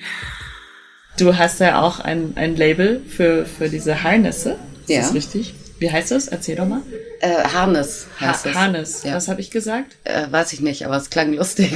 Du hast ja auch ein, ein Label für, für diese Harnesse, ist ja. das richtig? Wie heißt das? Erzähl doch mal. Äh, Harness heißt ha- es. Harness, Ja. was habe ich gesagt? Äh, weiß ich nicht, aber es klang lustig.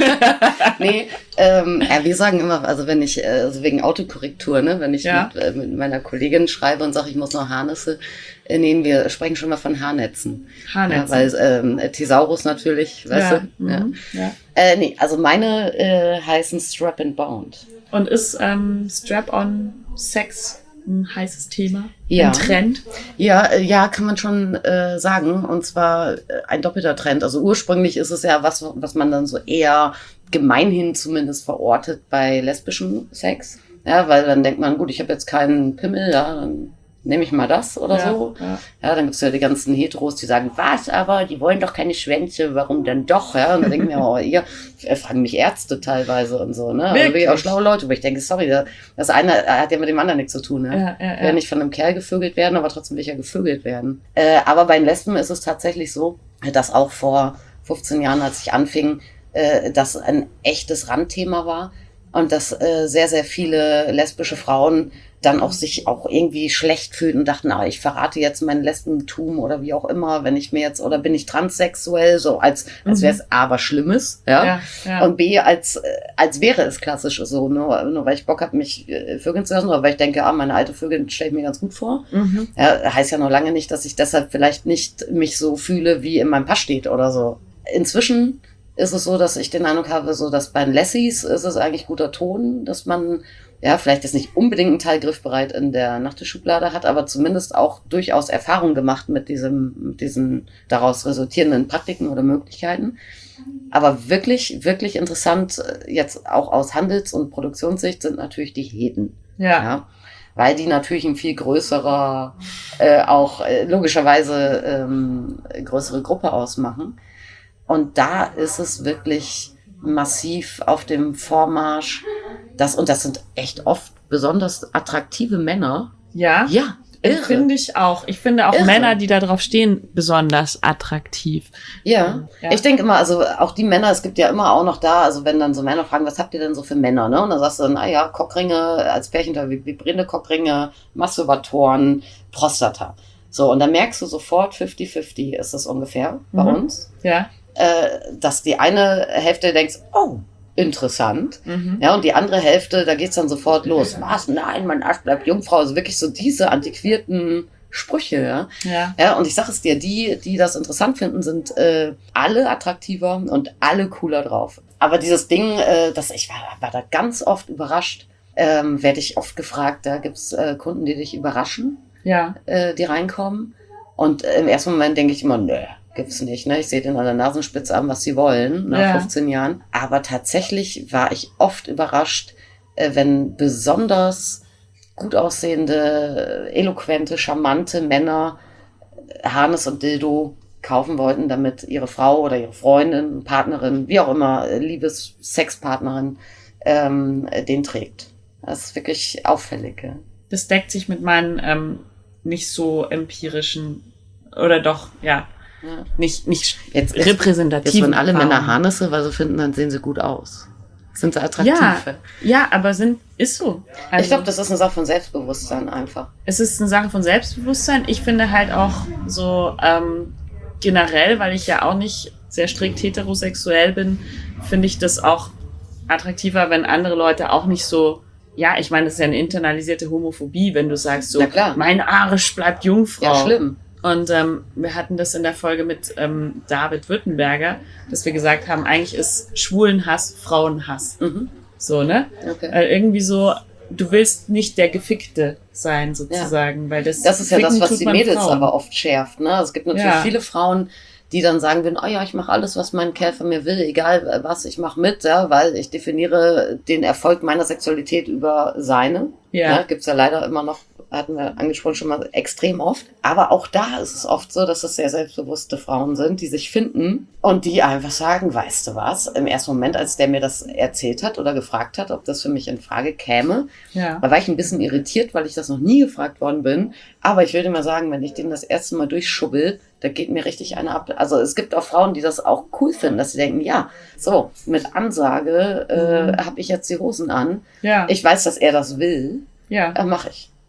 nee, ähm, ja, wir sagen immer, also wenn ich, äh, also wegen Autokorrektur, ne, wenn ich Ja. mit, äh, mit meiner Kollegin schreibe und sage, ich muss noch Harnisse äh, nähen, wir sprechen schon mal von Haarnetzen. Haarnetzen. Ja, weil ähm, Thesaurus natürlich, weißt ja. du? Ja. Mhm. ja. Äh, nee, also meine äh, heißen Strap and Bound. Und ist ähm, Strap-on Sex ein heißes Thema? Ja. Ein Trend? Ja, äh, ja, kann man schon äh, sagen. Und zwar äh, ein doppelter Trend. Also ursprünglich ist es ja was, was man dann so eher gemeinhin zumindest verortet bei lesbischem Sex. Ja, weil dann denkt man, gut, ich habe jetzt keinen Pimmel, ja, dann nehme ich mal das oder Ja, so. ja. Ja, dann gibt's ja die ganzen Heteros, die sagen, was, aber die wollen doch keine Schwänze, warum denn doch? Ja, und dann denken wir, oh, ihr äh, fragen mich Ärzte teilweise und so, ne? Also wirklich auch Wirklich? schlaue Leute, wo ich denke, sorry, das eine hat ja mit dem anderen nichts zu tun, ne? Ja, ja, Ich will ja. nicht von einem Kerl gevögelt werden, aber trotzdem will ich ja gevögelt werden. Äh, aber bei den Lesben ist es tatsächlich so, dass auch vor fünfzehn Jahren, als ich anfing, äh, das ein echtes Randthema war und dass äh, sehr, sehr viele lesbische Frauen dann auch sich auch irgendwie schlecht fühlten und dachten, ah, ich verrate jetzt mein Lesbentum oder wie auch immer, wenn ich mir jetzt, oder bin ich transsexuell, so als, als Mhm. wäre es A, was Schlimmes, ja, Ja, ja. und B, als, äh, als wäre es klassisch so, nur, nur weil ich Bock habe, mich äh, vögeln zu lassen, oder weil ich denke, ah, meine alte Vögel stelle ich mir ganz gut vor. Mhm. Ja, heißt ja noch lange nicht, dass ich deshalb vielleicht nicht mich so fühle, wie in meinem Pass steht oder so. Inzwischen ist es so, dass ich den Eindruck habe, so dass bei den Lessies ist es eigentlich guter Ton, dass man ja vielleicht jetzt nicht unbedingt einen Teil griffbereit in der Nachttischschublade hat, aber zumindest auch durchaus Erfahrung gemacht mit diesem, mit diesen daraus resultierenden Praktiken oder Möglichkeiten. Aber wirklich, wirklich interessant, äh, jetzt auch aus Handels- und Produktionssicht, sind natürlich die Heden. Ja. Ja, weil die natürlich ein viel größerer, äh, auch äh, logischerweise ähm, größere Gruppe ausmachen. Und da ist es wirklich massiv auf dem Vormarsch. Das, und das sind echt oft besonders attraktive Männer. Ja. Ja, irre. Finde ich auch. Ich finde auch Irre. Männer, die da drauf stehen, besonders attraktiv. Ja. Ja. Ich denke immer, also auch die Männer, es gibt ja immer auch noch da, also wenn dann so Männer fragen, was habt ihr denn so für Männer, ne? Und dann sagst du dann, ah ja, Cockringe, als Pärchen da vibrierende Cockringe, Masturbatoren, Prostata. So, und dann merkst du sofort, fifty fifty ist das ungefähr bei Mhm. uns, Ja. äh, dass die eine Hälfte denkst, oh, interessant. Mhm. Ja, und die andere Hälfte, da geht's dann sofort los. Was? Nein, mein Arsch bleibt Jungfrau. Also wirklich so diese antiquierten Sprüche, ja. Ja. Ja, und ich sag es dir, die, die das interessant finden, sind äh, alle attraktiver und alle cooler drauf. Aber dieses Ding, äh, das, ich war, war da ganz oft überrascht, ähm, werde ich oft gefragt, da gibt's äh, Kunden, die dich überraschen, Ja. äh, die reinkommen. Und äh, im ersten Moment denke ich immer, nö, gibt's nicht, ne? Ich sehe den an der Nasenspitze an, was sie wollen, nach Ja. fünfzehn Jahren. Aber tatsächlich war ich oft überrascht, äh, wenn besonders gut aussehende, eloquente, charmante Männer Harness und Dildo kaufen wollten, damit ihre Frau oder ihre Freundin, Partnerin, wie auch immer, Liebes Sexpartnerin, ähm, den trägt. Das ist wirklich auffällig. Ja. Das deckt sich mit meinen ähm, nicht so empirischen oder doch, ja, Ja. nicht, nicht Jetzt ist- repräsentativen Jetzt, wenn alle Erfahrungen. Männer Harnisse, weil sie finden, dann sehen sie gut aus. Sind sie attraktiv. Ja, ja, aber sind, ist so. Also, Ich glaube, das ist eine Sache von Selbstbewusstsein einfach. es ist eine Sache von Selbstbewusstsein. Ich finde halt auch so ähm, generell, weil ich ja auch nicht sehr strikt heterosexuell bin, finde ich das auch attraktiver, wenn andere Leute auch nicht so, ja, ich meine, das ist ja eine internalisierte Homophobie, wenn du sagst so, Na klar. mein Arsch bleibt Jungfrau. Ja, schlimm. Und ähm, wir hatten das in der Folge mit ähm, David Württemberger, dass wir gesagt haben, eigentlich ist Schwulenhass Frauenhass. Mhm. So, ne? Okay. Weil irgendwie so, du willst nicht der Gefickte sein, sozusagen, weil das Das ist ja das, Ficken was tut die man Mädels Frauen. aber oft schärft. Ne? Es gibt natürlich Ja. viele Frauen, die dann sagen würden, oh ja, ich mache alles, was mein Kerl von mir will, egal was, ich mache mit, ja, weil ich definiere den Erfolg meiner Sexualität über seine. Ja. Ja, gibt's ja leider immer noch, hatten wir angesprochen schon mal, extrem oft. Aber auch da ist es oft so, dass es sehr selbstbewusste Frauen sind, die sich finden und die einfach sagen, weißt du was, im ersten Moment, als der mir das erzählt hat oder gefragt hat, ob das für mich in Frage käme, Ja. da war ich ein bisschen irritiert, weil ich das noch nie gefragt worden bin. Aber ich würde mal sagen, wenn ich den das erste Mal durchschubbel, da geht mir richtig eine ab. Also es gibt auch Frauen, die das auch cool finden, dass sie denken, ja, so, mit Ansage äh, Mhm. habe ich jetzt die Hosen an. Ja. Ich weiß, dass er das will, ja. äh, mache ich.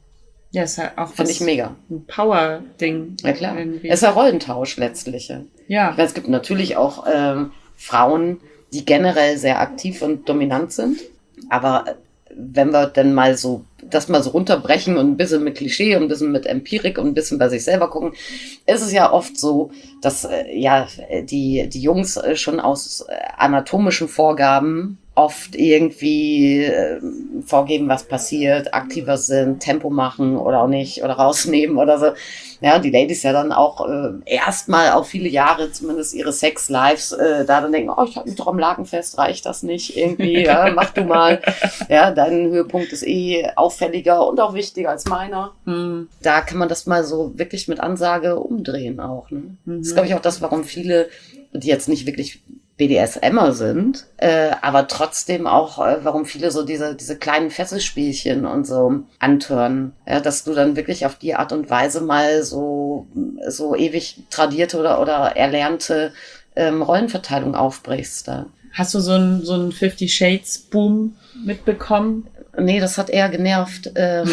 Ja, ist halt auch Finde ich mega. Ein Power-Ding. Ja, klar. Irgendwie. Es ist ein Rollentausch letztlich. Ja. Ja. Ich meine, es gibt natürlich auch ähm, Frauen, die generell sehr aktiv und dominant sind. Aber wenn wir dann mal so das mal so runterbrechen und ein bisschen mit Klischee und ein bisschen mit Empirik und ein bisschen bei sich selber gucken, ist es ja oft so, dass äh, ja die, die Jungs äh, schon aus äh, anatomischen Vorgaben oft irgendwie äh, vorgeben, was passiert, aktiver sind, Tempo machen oder auch nicht oder rausnehmen oder so. Ja, die Ladies ja dann auch äh, erstmal auf viele Jahre zumindest ihre Sex-Lives äh, da dann denken, oh, ich habe mich doch am Lakenfest, reicht das nicht irgendwie, ja, mach du mal. Ja, dein Höhepunkt ist eh auffälliger und auch wichtiger als meiner. Mhm. Da kann man das mal so wirklich mit Ansage umdrehen auch. Ne? Mhm. Das ist, glaube ich, auch das, warum viele, die jetzt nicht wirklich B D S M-er sind, äh, aber trotzdem auch, äh, warum viele so diese diese kleinen Fesselspielchen und so antören, ja, dass du dann wirklich auf die Art und Weise mal so so ewig tradierte oder oder erlernte ähm, Rollenverteilung aufbrichst. Da. Hast du so einen so einen Fifty Shades Boom mitbekommen? Nee, das hat eher genervt. Ähm,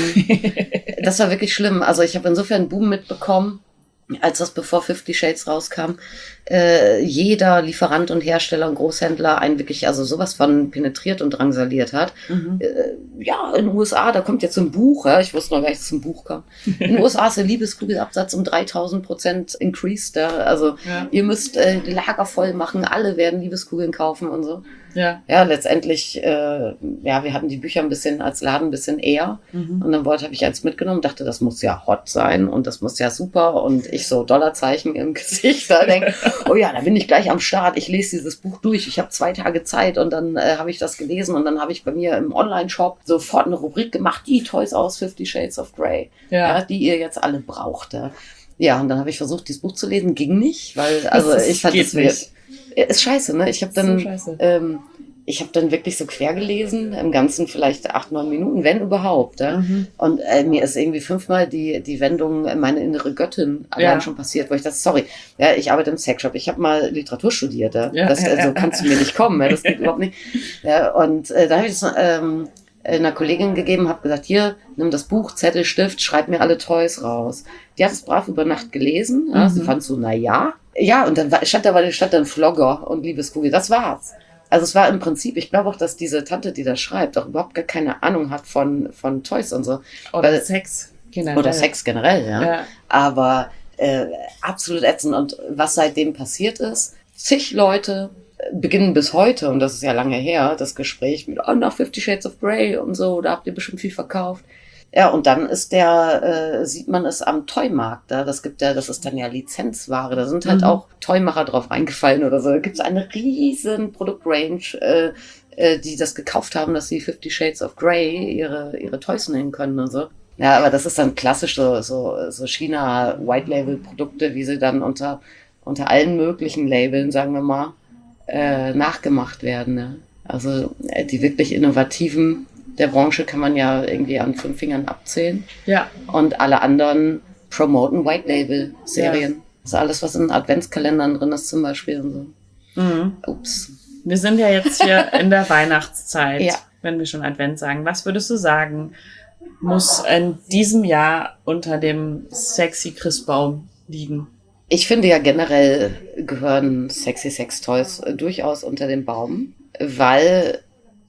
das war wirklich schlimm. Also ich habe insofern einen Boom mitbekommen, als das bevor Fifty Shades rauskam, äh, jeder Lieferant und Hersteller und Großhändler einen wirklich, also sowas von penetriert und drangsaliert hat. Mhm. Äh, ja, in den U S A, da kommt jetzt ein Buch, ja, ich wusste noch gar nicht, dass es ein Buch kam. In den U S A ist der Liebeskugelabsatz um dreitausend Prozent increased, ja. Also ja. Ihr müsst äh, die Lager voll machen, alle werden Liebeskugeln kaufen und so. Ja, ja letztendlich, äh, ja, wir hatten die Bücher ein bisschen als Laden ein bisschen eher. Mhm. Und dann wollte, habe ich eins mitgenommen, dachte, das muss ja hot sein und das muss ja super. Und ich so Dollarzeichen im Gesicht, da denke, oh ja, da bin ich gleich am Start. Ich lese dieses Buch durch. Ich habe zwei Tage Zeit und dann äh, habe ich das gelesen und dann habe ich bei mir im Online-Shop sofort eine Rubrik gemacht, die Toys aus Fifty Shades of Grey, ja. Ja, die ihr jetzt alle braucht. Ja, ja und dann habe ich versucht, dieses Buch zu lesen. Ging nicht, weil, also das ich fand es nicht. Ist scheiße, ne? Ich habe dann, so ähm, ich habe dann wirklich so quer gelesen, im Ganzen vielleicht acht, neun Minuten, wenn überhaupt. Ja? Mhm. Und äh, mir ist irgendwie fünfmal die die Wendung meine innere Göttin allein ja. schon passiert, wo ich dachte, sorry, ja, ich arbeite im Sexshop, ich habe mal Literatur studiert, ja? Ja, das, äh, so kannst du mir nicht kommen, ja? Das geht überhaupt nicht. Ja, und äh, da habe ich das ähm, einer Kollegin gegeben, habe gesagt, hier, nimm das Buch, Zettel, Stift, schreib mir alle Toys raus. Die hat es brav über Nacht gelesen, ja? Mhm. Sie fand so, na ja. Ja, und dann stand da, stand dann Flogger und Liebeskugel, das war's. Also es war im Prinzip, ich glaube auch, dass diese Tante, die das schreibt, auch überhaupt gar keine Ahnung hat von von Toys und so. Oder Weil, Sex generell. Oder Sex generell, ja. ja. Aber äh, absolut ätzend. Und was seitdem passiert ist, zig Leute beginnen bis heute, und das ist ja lange her, das Gespräch mit, oh, nach Fifty Shades of Grey und so, da habt ihr bestimmt viel verkauft. Ja, und dann ist der, äh, sieht man es am Toymarkt da, das gibt ja, das ist dann ja Lizenzware, da sind halt mhm. auch Toymacher drauf reingefallen oder so, da gibt es eine riesen Produktrange, äh, äh, die das gekauft haben, dass sie Fifty Shades of Grey ihre, ihre Toys nehmen können und so. Ja, aber das ist dann klassisch so, so, so China-White-Label-Produkte, wie sie dann unter, unter allen möglichen Labeln, sagen wir mal, äh, nachgemacht werden. Ne? Also äh, die wirklich innovativen der Branche kann man ja irgendwie an fünf Fingern abzählen. Ja. Und alle anderen promoten White-Label-Serien. Ja. Also alles, was in Adventskalendern drin ist zum Beispiel und so. Mhm. Ups. Wir sind ja jetzt hier in der Weihnachtszeit, ja. wenn wir schon Advent sagen. Was würdest du sagen, muss in diesem Jahr unter dem sexy Christbaum liegen? Ich finde ja generell gehören sexy Sex-Toys durchaus unter den Baum, weil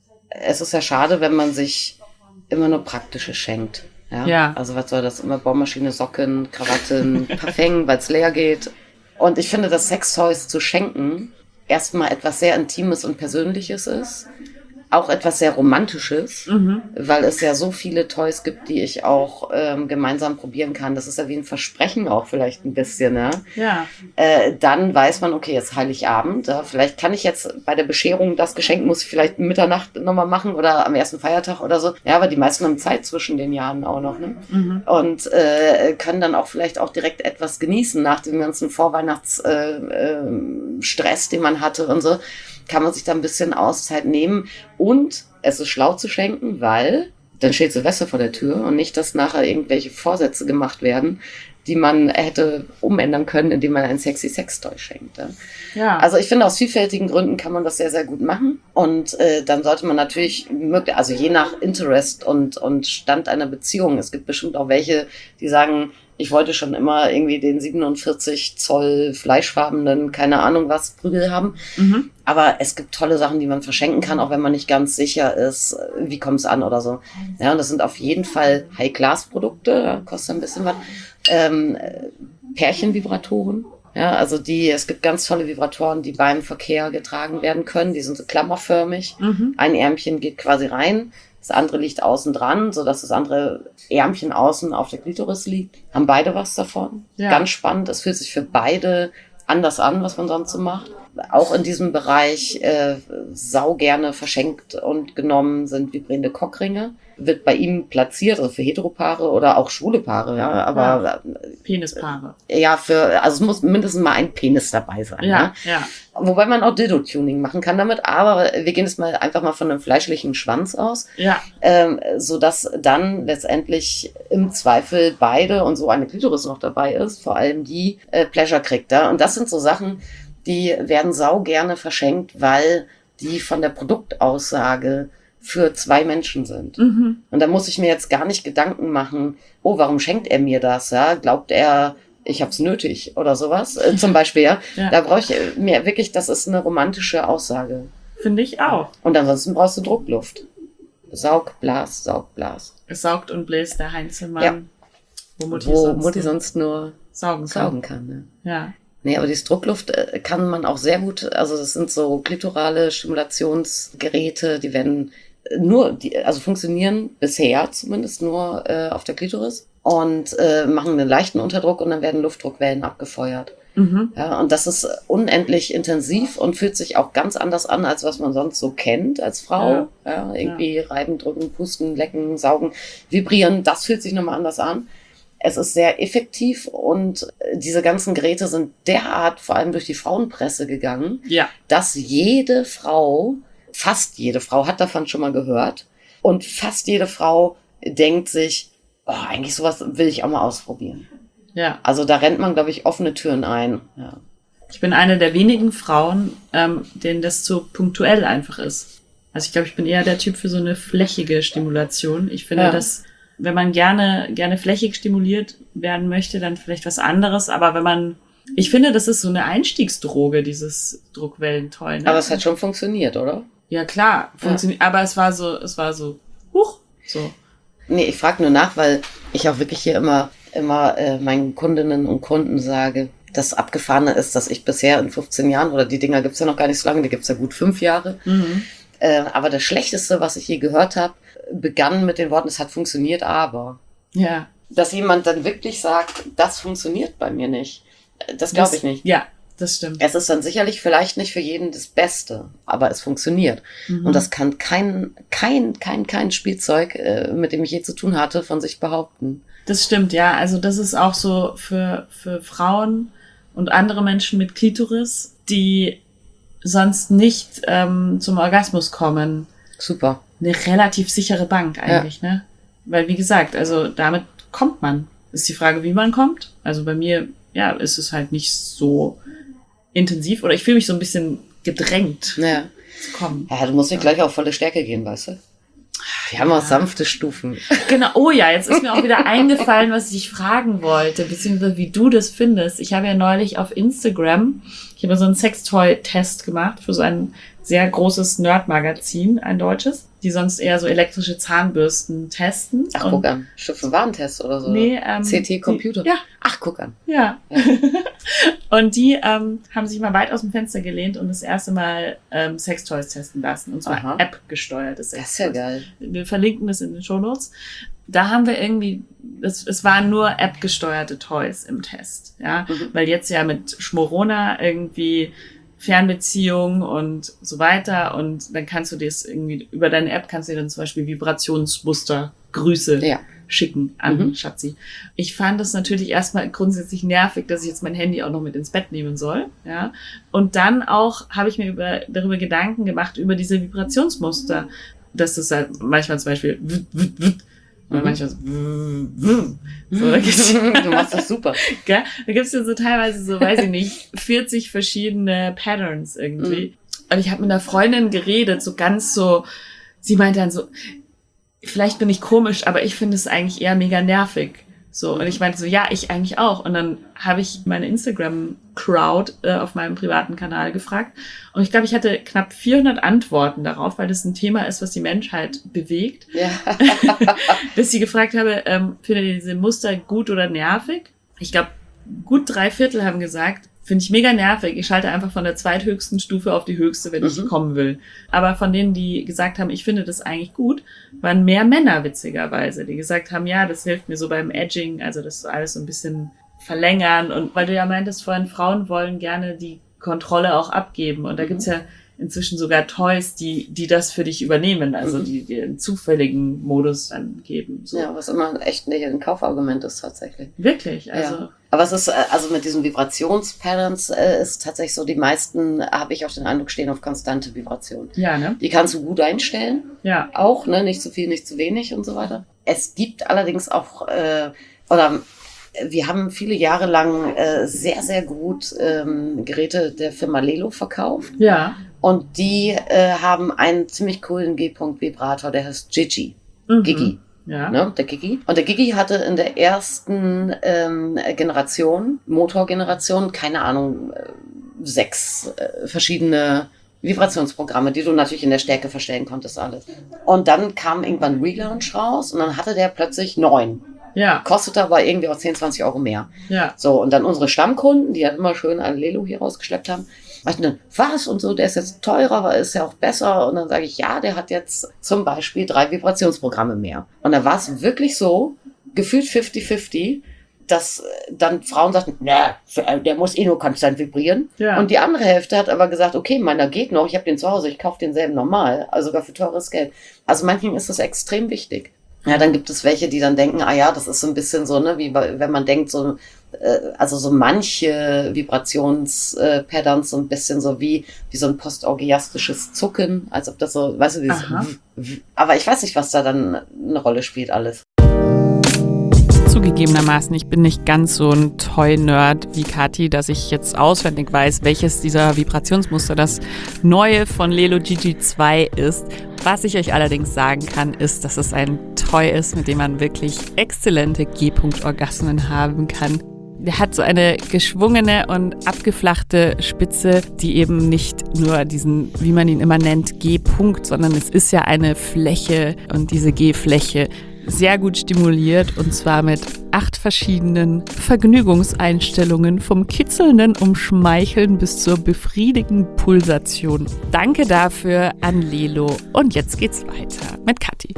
es ist ja schade, wenn man sich immer nur Praktische schenkt. Ja? Ja. Also was soll das? Immer Bohrmaschine, Socken, Krawatten, Parfum, weil es leer geht. Und ich finde, dass Sextoys zu schenken erstmal etwas sehr Intimes und Persönliches ist. Auch etwas sehr Romantisches, mhm. weil es ja so viele Toys gibt, die ich auch ähm, gemeinsam probieren kann. Das ist ja wie ein Versprechen auch vielleicht ein bisschen. Ne? Ja. Äh, dann weiß man, okay, jetzt Heiligabend. Ja, vielleicht kann ich jetzt bei der Bescherung das Geschenk, muss ich vielleicht Mitternacht nochmal machen oder am ersten Feiertag oder so. Ja, aber die meisten haben Zeit zwischen den Jahren auch noch. Ne? Mhm. Und äh, können dann auch vielleicht auch direkt etwas genießen nach dem ganzen Vorweihnachtsstress, äh, äh, den man hatte und so. Kann man sich da ein bisschen Auszeit nehmen. Und es ist schlau zu schenken, weil dann steht Silvester vor der Tür und nicht, dass nachher irgendwelche Vorsätze gemacht werden, die man hätte umändern können, indem man ein sexy Sextoy schenkt. Ja. Ja. Also ich finde, aus vielfältigen Gründen kann man das sehr, sehr gut machen. Und äh, dann sollte man natürlich, möglich, also je nach Interest und, und Stand einer Beziehung, es gibt bestimmt auch welche, die sagen, ich wollte schon immer irgendwie den siebenundvierzig Zoll fleischfarbenen, keine Ahnung was, Prügel haben. Mhm. Aber es gibt tolle Sachen, die man verschenken kann, auch wenn man nicht ganz sicher ist, wie kommt es an oder so. Ja, und das sind auf jeden Fall High-Class-Produkte, da kostet ein bisschen was. Ähm, Pärchenvibratoren. Ja, also die, es gibt ganz tolle Vibratoren, die beim Verkehr getragen werden können. Die sind so klammerförmig. Mhm. Ein Ärmchen geht quasi rein, das andere liegt außen dran, sodass das andere Ärmchen außen auf der Klitoris liegt. Haben beide was davon. Ja. Ganz spannend. Es fühlt sich für beide anders an, was man sonst so macht. Auch in diesem Bereich äh, sau gerne verschenkt und genommen sind vibrierende Cockringe. Wird bei ihm platziert, also für Heteropaare oder auch schwule Paare, ja, aber Penispaare. ja, für, also es muss mindestens mal ein Penis dabei sein. Ja, Ja. ja. Wobei man auch Dildo-Tuning machen kann damit, aber wir gehen jetzt mal einfach mal von einem fleischlichen Schwanz aus, Ja. ähm, so dass dann letztendlich im Zweifel beide und so eine Klitoris noch dabei ist, vor allem die äh, Pleasure kriegt. Ja? Und das sind so Sachen, die werden sau gerne verschenkt, weil die von der Produktaussage für zwei Menschen sind. Mhm. Und da muss ich mir jetzt gar nicht Gedanken machen, oh, warum schenkt er mir das? Ja? Glaubt er, ich hab's nötig oder sowas? Äh, zum Beispiel, ja. Ja. Da brauche ich mir wirklich, das ist eine romantische Aussage. Finde ich auch. Und ansonsten brauchst du Druckluft. Saug, Blas, Saug, Blas. Es saugt und bläst der Heinzelmann, Ja. wo Mutti, Wo sonst, Mutti sonst nur saugen kann. saugen kann. Ne? Ja. Nee, aber dieses Druckluft äh, kann man auch sehr gut, also das sind so klitorale Stimulationsgeräte, die werden nur, die, also funktionieren bisher zumindest nur äh, auf der Klitoris und äh, machen einen leichten Unterdruck und dann werden Luftdruckwellen abgefeuert. Mhm. Ja, und das ist unendlich intensiv und fühlt sich auch ganz anders an, als was man sonst so kennt als Frau. Ja. Ja, irgendwie reiben, drücken, pusten, lecken, saugen, vibrieren, das fühlt sich nochmal anders an. Es ist sehr effektiv und diese ganzen Geräte sind derart vor allem durch die Frauenpresse gegangen, Ja. dass jede Frau, fast jede Frau hat davon schon mal gehört und fast jede Frau denkt sich, oh, eigentlich sowas will ich auch mal ausprobieren. Ja. Also da rennt man, glaube ich, offene Türen ein. Ja. Ich bin eine der wenigen Frauen, ähm, denen das zu punktuell einfach ist. Also ich glaube, ich bin eher der Typ für so eine flächige Stimulation. Ich finde, Ja. dass wenn man gerne gerne flächig stimuliert werden möchte, dann vielleicht was anderes. Aber wenn man, ich finde, das ist so eine Einstiegsdroge, dieses Druckwellentoy. Ne? Aber es hat schon funktioniert, oder? Ja klar, funktioniert. Aber es war so, es war so, huch, so. Nee, ich frage nur nach, weil ich auch wirklich hier immer, immer äh, meinen Kundinnen und Kunden sage, das Abgefahrene ist, dass ich bisher in fünfzehn Jahren, oder die Dinger gibt's ja noch gar nicht so lange, die gibt's ja gut fünf Jahre, Mhm. äh, aber das Schlechteste, was ich je gehört habe, begann mit den Worten, es hat funktioniert, aber. Ja. Dass jemand dann wirklich sagt, das funktioniert bei mir nicht, das glaube ich nicht. Ja, das stimmt. Es ist dann sicherlich vielleicht nicht für jeden das Beste, aber es funktioniert. Mhm. Und das kann kein, kein, kein, kein Spielzeug, äh, mit dem ich je zu tun hatte, von sich behaupten. Das stimmt, ja. Also das ist auch so für, für Frauen und andere Menschen mit Klitoris, die sonst nicht ähm, zum Orgasmus kommen, Super. eine relativ sichere Bank eigentlich, ne? Weil wie gesagt, also damit kommt man. Ist die Frage, wie man kommt. Also bei mir, ja, ist es halt nicht so intensiv oder ich fühle mich so ein bisschen gedrängt Ja. zu kommen. Ja, du musst nicht gleich auf volle Stärke gehen, weißt du? Wir haben auch sanfte Stufen. Genau, oh ja, jetzt ist mir auch wieder eingefallen, was ich fragen wollte, beziehungsweise wie du das findest. Ich habe ja neulich auf Instagram, ich habe so einen Sextoy-Test gemacht für so ein sehr großes Nerd-Magazin, ein deutsches, die sonst eher so elektrische Zahnbürsten testen. Ach, Und- guck an. Schiff- und Warentest oder so. Nee, ähm, C T-Computer. die- Ja, Ach, guck an. ja. Und die ähm, haben sich mal weit aus dem Fenster gelehnt und das erste Mal ähm, Sextoys testen lassen. Und zwar Aha. App-gesteuertes Das ist ja geil. Wir verlinken das in den Shownotes. Da haben wir irgendwie, es, es waren nur App-gesteuerte Toys im Test, ja, Mhm. weil jetzt ja mit Schmorona irgendwie Fernbeziehung und so weiter und dann kannst du das irgendwie, über deine App kannst du dir dann zum Beispiel Vibrationsmuster, Grüße Ja. schicken an Mhm. Schatzi. Ich fand es natürlich erstmal grundsätzlich nervig, dass ich jetzt mein Handy auch noch mit ins Bett nehmen soll, ja. Und dann auch habe ich mir über, darüber Gedanken gemacht, über diese Vibrationsmuster, dass das halt manchmal zum Beispiel wut, wut, wut Und Mhm. manchmal so, mm, mm. so da gibt's, Du machst das super. gell? Da gibt's ja so teilweise so, weiß ich nicht, vierzig verschiedene Patterns irgendwie. Mhm. Und ich habe mit einer Freundin geredet, so ganz so, sie meinte dann so, vielleicht bin ich komisch, aber ich finde es eigentlich eher mega nervig. So, und ich meinte so, ja, ich eigentlich auch. Und dann habe ich meine Instagram-Crowd äh, auf meinem privaten Kanal gefragt. Und ich glaube, ich hatte knapp vierhundert Antworten darauf, weil das ein Thema ist, was die Menschheit bewegt. Ja. Dass ich gefragt habe, ähm, findet ihr diese Muster gut oder nervig? Ich glaube, gut drei Viertel haben gesagt, finde ich mega nervig. Ich schalte einfach von der zweithöchsten Stufe auf die höchste, wenn ich Mhm. kommen will. Aber von denen, die gesagt haben, ich finde das eigentlich gut, waren mehr Männer witzigerweise, die gesagt haben, ja, das hilft mir so beim Edging, also das alles so ein bisschen verlängern. Und weil du ja meintest vorhin, Frauen wollen gerne die Kontrolle auch abgeben. Und da Mhm. gibt's ja inzwischen sogar Toys, die die das für dich übernehmen, also Mhm. die dir einen zufälligen Modus dann geben. So. Ja, was immer echt nicht ein Kaufargument ist tatsächlich. Wirklich, also Ja. Aber es ist, äh, also mit diesen Vibrationspatterns äh, ist tatsächlich so, die meisten, habe ich auch den Eindruck, stehen auf konstante Vibration. ja, ne? Die kannst du gut einstellen, Ja. auch, ne, nicht zu viel, nicht zu wenig und so weiter. Es gibt allerdings auch, äh, oder äh, wir haben viele Jahre lang äh, sehr, sehr gut ähm, Geräte der Firma Lelo verkauft. Ja. Und die äh, haben einen ziemlich coolen G-Punkt-Vibrator, der heißt Gigi. Mhm. Gigi. Ja. Ne, der Gigi. Und der Gigi hatte in der ersten ähm, Generation, Motorgeneration, keine Ahnung, äh, sechs äh, verschiedene Vibrationsprogramme, die du natürlich in der Stärke verstellen konntest, alles. Und dann kam irgendwann Relaunch raus und dann hatte der plötzlich neun. Ja. Kostete aber irgendwie auch zehn, zwanzig Euro mehr. Ja. So, und dann unsere Stammkunden, die halt immer schön alle Lelo hier rausgeschleppt haben, meinten dann, was und so, der ist jetzt teurer, aber ist ja auch besser. Und dann sage ich, ja, der hat jetzt zum Beispiel drei Vibrationsprogramme mehr. Und dann war es wirklich so, gefühlt fünfzig fünfzig, dass dann Frauen sagten, na, der muss eh nur konstant vibrieren. Ja. Und die andere Hälfte hat aber gesagt, okay, meiner geht noch, ich habe den zu Hause, ich kaufe denselben normal, also sogar für teures Geld. Also manchen ist das extrem wichtig. Ja, dann gibt es welche, die dann denken, ah ja, das ist so ein bisschen so, ne, wie bei, wenn man denkt, so, äh, also so manche Vibrationspatterns so ein bisschen so wie, wie so ein postorgiastisches Zucken, als ob das so, weißt du, dieses, Aha. aber ich weiß nicht, was da dann eine Rolle spielt alles. Zugegebenermaßen, ich bin nicht ganz so ein Toy-Nerd wie Kathi, dass ich jetzt auswendig weiß, welches dieser Vibrationsmuster das neue von Lelo Gigi zwei ist. Was ich euch allerdings sagen kann, ist, dass es ein Toy ist, mit dem man wirklich exzellente G-Punkt-Orgasmen haben kann. Der hat so eine geschwungene und abgeflachte Spitze, die eben nicht nur diesen, wie man ihn immer nennt, G-Punkt, sondern es ist ja eine Fläche und diese G-Fläche sehr gut stimuliert und zwar mit acht verschiedenen Vergnügungseinstellungen vom kitzelnden Umschmeicheln bis zur befriedigenden Pulsation. Danke dafür an Lelo und jetzt geht's weiter mit Kathi.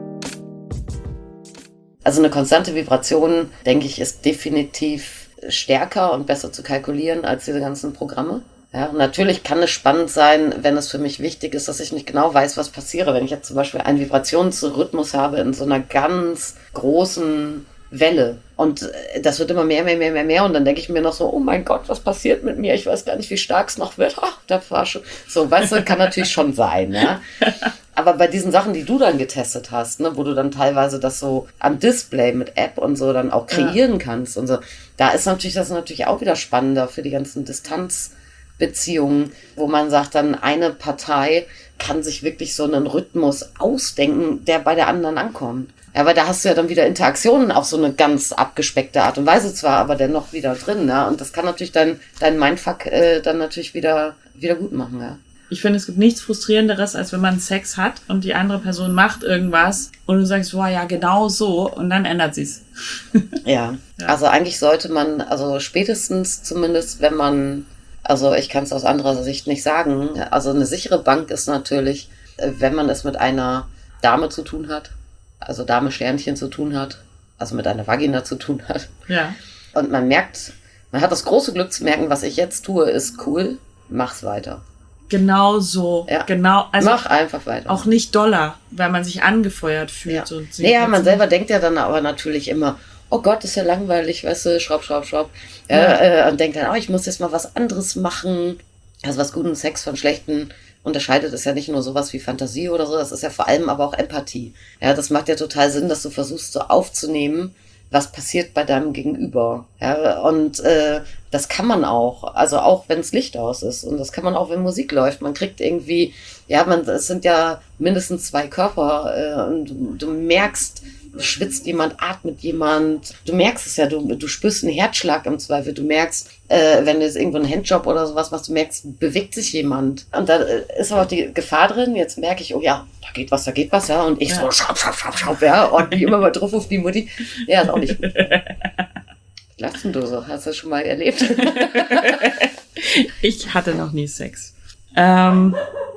Also eine konstante Vibration, denke ich, ist definitiv stärker und besser zu kalkulieren als diese ganzen Programme. Ja, natürlich kann es spannend sein, wenn es für mich wichtig ist, dass ich nicht genau weiß, was passiert. Wenn ich jetzt zum Beispiel einen Vibrationsrhythmus habe in so einer ganz großen Welle und das wird immer mehr, mehr, mehr, mehr, mehr und dann denke ich mir noch so, oh mein Gott, was passiert mit mir? Ich weiß gar nicht, wie stark es noch wird. Ach, da war schon. So, weißt du, kann natürlich schon sein, ja. Aber bei diesen Sachen, die du dann getestet hast, ne, wo du dann teilweise das so am Display mit App und so dann auch kreieren ja. kannst und so, da ist natürlich das ist natürlich auch wieder spannender für die ganzen Distanzbeziehungen, wo man sagt, dann eine Partei kann sich wirklich so einen Rhythmus ausdenken, der bei der anderen ankommt. Ja, weil da hast du ja dann wieder Interaktionen auf so eine ganz abgespeckte Art und Weise zwar, aber dennoch wieder drin, ne? Und das kann natürlich dein, dein Mindfuck äh, dann natürlich wieder, wieder gut machen, ja. Ich finde, es gibt nichts Frustrierenderes, als wenn man Sex hat und die andere Person macht irgendwas und du sagst, boah, ja, genau so und dann ändert sie's. Ja. ja, also eigentlich sollte man, also spätestens zumindest, wenn man, also ich kann es aus anderer Sicht nicht sagen, also eine sichere Bank ist natürlich, wenn man es mit einer Dame zu tun hat, also Dame Sternchen zu tun hat, also mit einer Vagina zu tun hat. Ja. Und man merkt, man hat das große Glück zu merken, was ich jetzt tue, ist cool, mach's weiter. Genau so. Ja. Genau, also mach einfach weiter. Auch nicht doller, weil man sich angefeuert fühlt. Ja. Und sich naja, man selber denkt ja dann aber natürlich immer, oh Gott, ist ja langweilig, weißt du, schraub, schraub, schraub. Ja. Äh, und denkt dann, oh, ich muss jetzt mal was anderes machen. Also was guten Sex von schlechten unterscheidet, ist ja nicht nur sowas wie Fantasie oder so, das ist ja vor allem aber auch Empathie. Ja, das macht ja total Sinn, dass du versuchst so aufzunehmen, was passiert bei deinem Gegenüber. Ja, und äh, das kann man auch, also auch wenn es Licht aus ist und das kann man auch, wenn Musik läuft. Man kriegt irgendwie, ja, man, es sind ja mindestens zwei Körper äh, und du, du merkst, schwitzt jemand, atmet jemand, du merkst es ja, du, du spürst einen Herzschlag im Zweifel, du merkst, äh, wenn du jetzt irgendwo einen Handjob oder sowas machst, du merkst, bewegt sich jemand. Und da ist aber auch die Gefahr drin, jetzt merke ich, oh ja, da geht was, da geht was, ja, und ich ja. so, schraub, schraub, schraub, schraub, ja, und wie immer mal drauf auf die Mutti. Ja, ist auch nicht gut. Lachst du so? Hast du das schon mal erlebt? Ich hatte noch nie Sex. Ähm,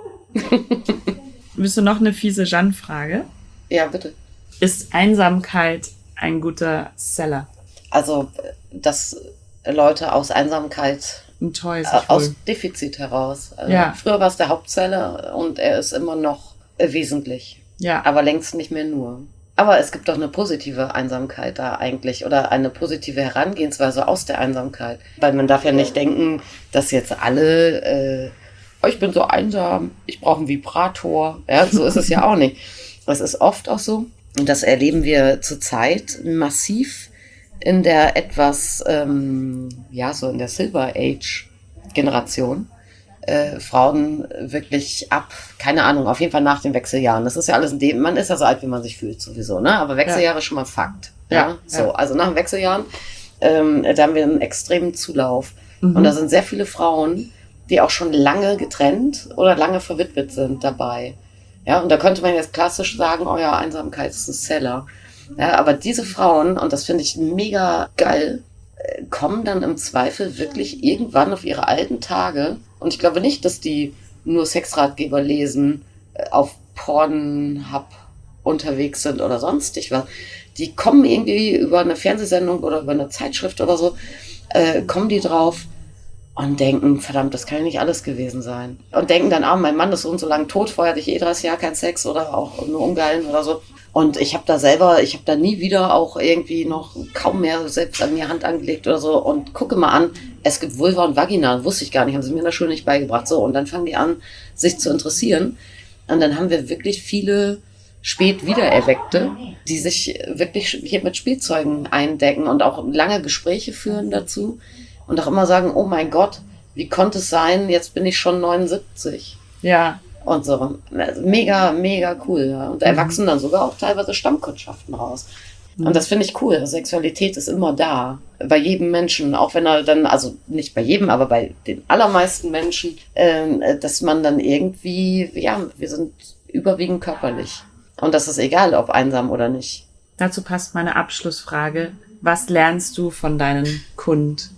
willst du noch eine fiese Jeanne-Frage? Ja, bitte. Ist Einsamkeit ein guter Seller? Also, dass Leute aus Einsamkeit, Toll, äh, aus wohl. Defizit heraus. Also ja. Früher war es der Hauptseller und er ist immer noch äh, wesentlich. Ja. Aber längst nicht mehr nur. Aber es gibt doch eine positive Einsamkeit da eigentlich oder eine positive Herangehensweise aus der Einsamkeit. Weil man darf ja nicht denken, dass jetzt alle, äh, oh, ich bin so einsam, ich brauche einen Vibrator. Ja, so ist es ja auch nicht. Es ist oft auch so, und das erleben wir zurzeit massiv in der etwas, ähm, ja, so in der Silver Age Generation. Äh, Frauen wirklich ab, keine Ahnung, auf jeden Fall nach den Wechseljahren. Das ist ja alles in dem, man ist ja so alt, wie man sich fühlt sowieso, ne? Aber Wechseljahre ist schon mal Fakt. Ja, ja, so. Ja. Also nach den Wechseljahren, ähm, da haben wir einen extremen Zulauf. Mhm. Und da sind sehr viele Frauen, die auch schon lange getrennt oder lange verwitwet sind dabei. Ja, und da könnte man jetzt klassisch sagen, oh ja, Einsamkeit ist ein Seller. Ja, aber diese Frauen, und das finde ich mega geil, kommen dann im Zweifel wirklich irgendwann auf ihre alten Tage. Und ich glaube nicht, dass die nur Sexratgeber lesen, auf Pornhub unterwegs sind oder sonstig was. Die kommen irgendwie über eine Fernsehsendung oder über eine Zeitschrift oder so, äh, kommen die drauf, und denken, verdammt, das kann ja nicht alles gewesen sein. Und denken dann, ah, mein Mann ist so und so lang tot, vorher hatte ich eh dreißig Jahre keinen Sex oder auch nur umgeilen oder so. Und ich habe da selber, ich habe da nie wieder auch irgendwie noch kaum mehr selbst an mir Hand angelegt oder so. Und gucke mal an, es gibt Vulva und Vagina, wusste ich gar nicht, haben sie mir in der Schule nicht beigebracht. So, und dann fangen die an, sich zu interessieren. Und dann haben wir wirklich viele spät Wiedererweckte, die sich wirklich hier mit Spielzeugen eindecken und auch lange Gespräche führen dazu. Und auch immer sagen, oh mein Gott, wie konnte es sein, jetzt bin ich schon neunundsiebzig. Ja. Und so. Mega, mega cool. Ja. Und da erwachsen dann sogar auch teilweise Stammkundschaften raus. Mhm. Und das finde ich cool. Sexualität ist immer da. Bei jedem Menschen. Auch wenn er dann, also nicht bei jedem, aber bei den allermeisten Menschen, äh, dass man dann irgendwie, ja, wir sind überwiegend körperlich. Und das ist egal, ob einsam oder nicht. Dazu passt meine Abschlussfrage. Was lernst du von deinen KundInnen?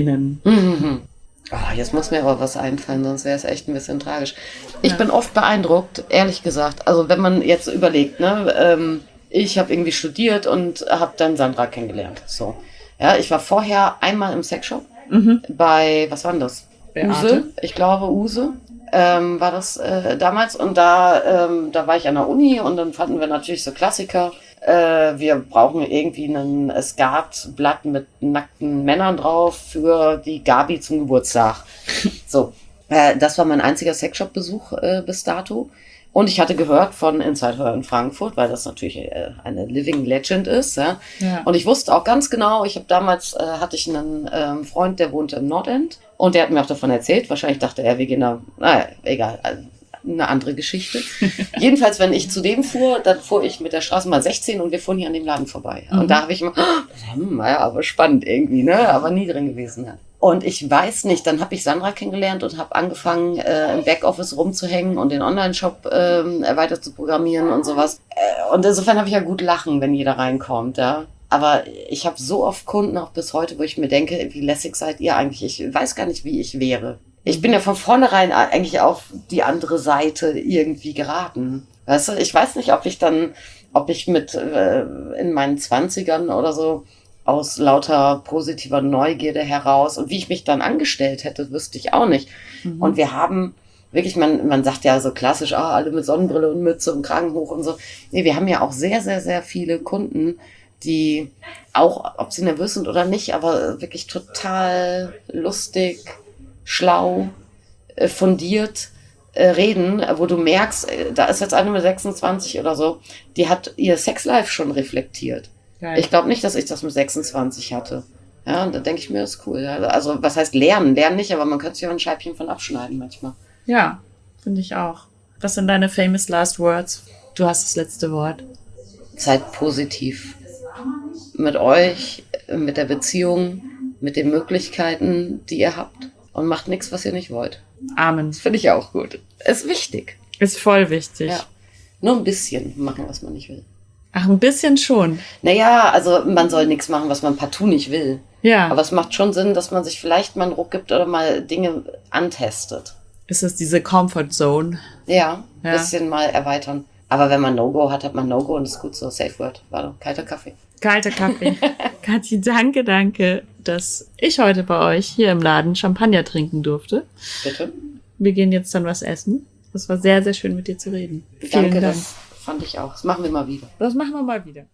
Mhm. Oh, jetzt muss mir aber was einfallen, sonst wäre es echt ein bisschen tragisch. Ich ja. bin oft beeindruckt, ehrlich gesagt. Also wenn man jetzt überlegt, ne, ähm, ich habe irgendwie studiert und habe dann Sandra kennengelernt. So, ja, ich war vorher einmal im Sexshop mhm. bei, was war denn das? Beate. Use, ich glaube Use. Ähm, war das äh, damals und da, ähm, da war ich an der Uni und dann fanden wir natürlich so Klassiker. Äh, wir brauchen irgendwie ein Skatblatt mit nackten Männern drauf für die Gabi zum Geburtstag. So, äh, das war mein einziger Sexshop-Besuch äh, bis dato. Und ich hatte gehört von Inside Her in Frankfurt, weil das natürlich äh, eine Living Legend ist. Ja? Ja. Und ich wusste auch ganz genau, ich habe damals, äh, hatte ich einen ähm, Freund, der wohnte im Nordend. Und der hat mir auch davon erzählt. Wahrscheinlich dachte er, wir gehen da, naja, egal, also eine andere Geschichte. Jedenfalls, wenn ich zu dem fuhr, dann fuhr ich mit der Straßenbahn sechzehn und wir fuhren hier an dem Laden vorbei. Mhm. Und da habe ich immer, hm, naja, aber spannend irgendwie, ne? Aber nie drin gewesen. Ja. Und ich weiß nicht, dann habe ich Sandra kennengelernt und habe angefangen, äh, im Backoffice rumzuhängen und den Online-Shop äh, weiter zu programmieren und sowas. Äh, und insofern habe ich ja gut lachen, wenn jeder reinkommt, ja. Aber ich habe so oft Kunden, auch bis heute, wo ich mir denke, wie lässig seid ihr eigentlich? Ich weiß gar nicht, wie ich wäre. Ich bin ja von vornherein eigentlich auf die andere Seite irgendwie geraten. Weißt du, ich weiß nicht, ob ich dann, ob ich mit äh, in meinen Zwanzigern oder so aus lauter positiver Neugierde heraus und wie ich mich dann angestellt hätte, wüsste ich auch nicht. Mhm. Und wir haben wirklich, man, man sagt ja so klassisch, ah, alle mit Sonnenbrille und Mütze und Kragen hoch und so. Nee, wir haben ja auch sehr, sehr, sehr viele Kunden, die auch, ob sie nervös sind oder nicht, aber wirklich total lustig, schlau, fundiert äh, reden, wo du merkst, äh, da ist jetzt eine mit sechsundzwanzig oder so, die hat ihr Sexlife schon reflektiert. Geil. Ich glaube nicht, dass ich das mit sechsundzwanzig hatte. Ja, und da denke ich mir, das ist cool. Ja. Also, was heißt lernen? Lernen nicht, aber man könnte sich auch ein Scheibchen von abschneiden manchmal. Ja, finde ich auch. Was sind deine famous last words? Du hast das letzte Wort. Seid positiv. Mit euch, mit der Beziehung, mit den Möglichkeiten, die ihr habt. Und macht nichts, was ihr nicht wollt. Amen. Das finde ich auch gut. Ist wichtig. Ist voll wichtig. Ja. Nur ein bisschen machen, was man nicht will. Ach, ein bisschen schon. Naja, also man soll nichts machen, was man partout nicht will. Ja. Aber es macht schon Sinn, dass man sich vielleicht mal einen Ruck gibt oder mal Dinge antestet. Ist es diese Comfort Zone? Ja, ein Ja. bisschen mal erweitern. Aber wenn man No-Go hat, hat man No-Go und ist gut so. Safe Word. Warte, kalter Kaffee. Kalter Kaffee. Kathi, danke, danke, dass ich heute bei euch hier im Laden Champagner trinken durfte. Bitte. Wir gehen jetzt dann was essen. Das war sehr, sehr schön, mit dir zu reden. Vielen Danke, Dank. das fand ich auch. Das machen wir mal wieder. Das machen wir mal wieder.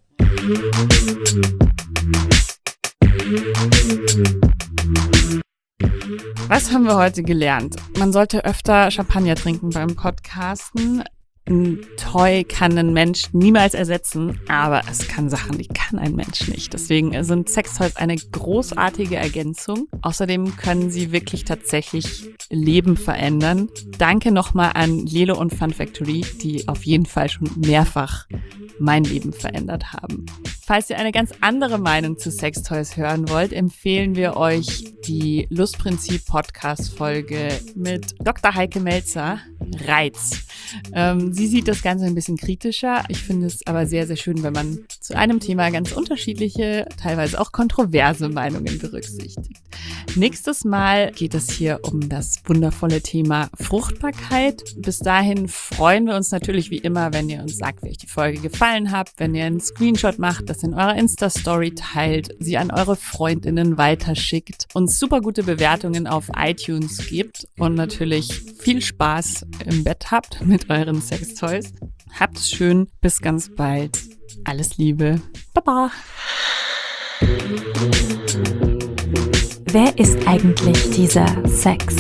Was haben wir heute gelernt? Man sollte öfter Champagner trinken beim Podcasten. Ein Toy kann ein Mensch niemals ersetzen, aber es kann Sachen, die kann ein Mensch nicht. Deswegen sind Sextoys eine großartige Ergänzung. Außerdem können sie wirklich tatsächlich Leben verändern. Danke nochmal an Lelo und Fun Factory, die auf jeden Fall schon mehrfach mein Leben verändert haben. Falls ihr eine ganz andere Meinung zu Sextoys hören wollt, empfehlen wir euch die Lustprinzip-Podcast-Folge mit Doktor Heike Melzer, Reiz. Ähm, sie sieht das Ganze ein bisschen kritischer. Ich finde es aber sehr, sehr schön, wenn man zu einem Thema ganz unterschiedliche, teilweise auch kontroverse Meinungen berücksichtigt. Nächstes Mal geht es hier um das wundervolle Thema Fruchtbarkeit. Bis dahin freuen wir uns natürlich wie immer, wenn ihr uns sagt, wie euch die Folge gefallen hat, wenn ihr einen Screenshot macht, das in eurer Insta-Story teilt, sie an eure Freundinnen weiterschickt, uns super gute Bewertungen auf iTunes gibt und natürlich viel Spaß im Bett habt mit euren Sextoys. Habt es schön, bis ganz bald. Alles Liebe. Baba. Wer ist eigentlich dieser Sex?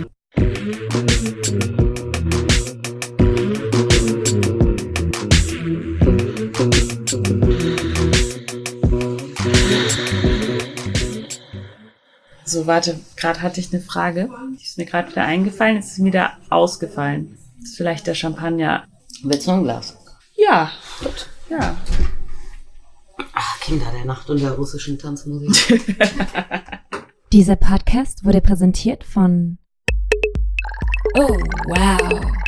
So, warte, gerade hatte ich eine Frage. Die ist mir gerade wieder eingefallen, jetzt ist sie wieder ausgefallen. Das ist vielleicht der Champagner. Willst du noch ein Glas? Ja, gut. Ja. Ach, Kinder der Nacht und der russischen Tanzmusik. Dieser Podcast wurde präsentiert von Oh, wow.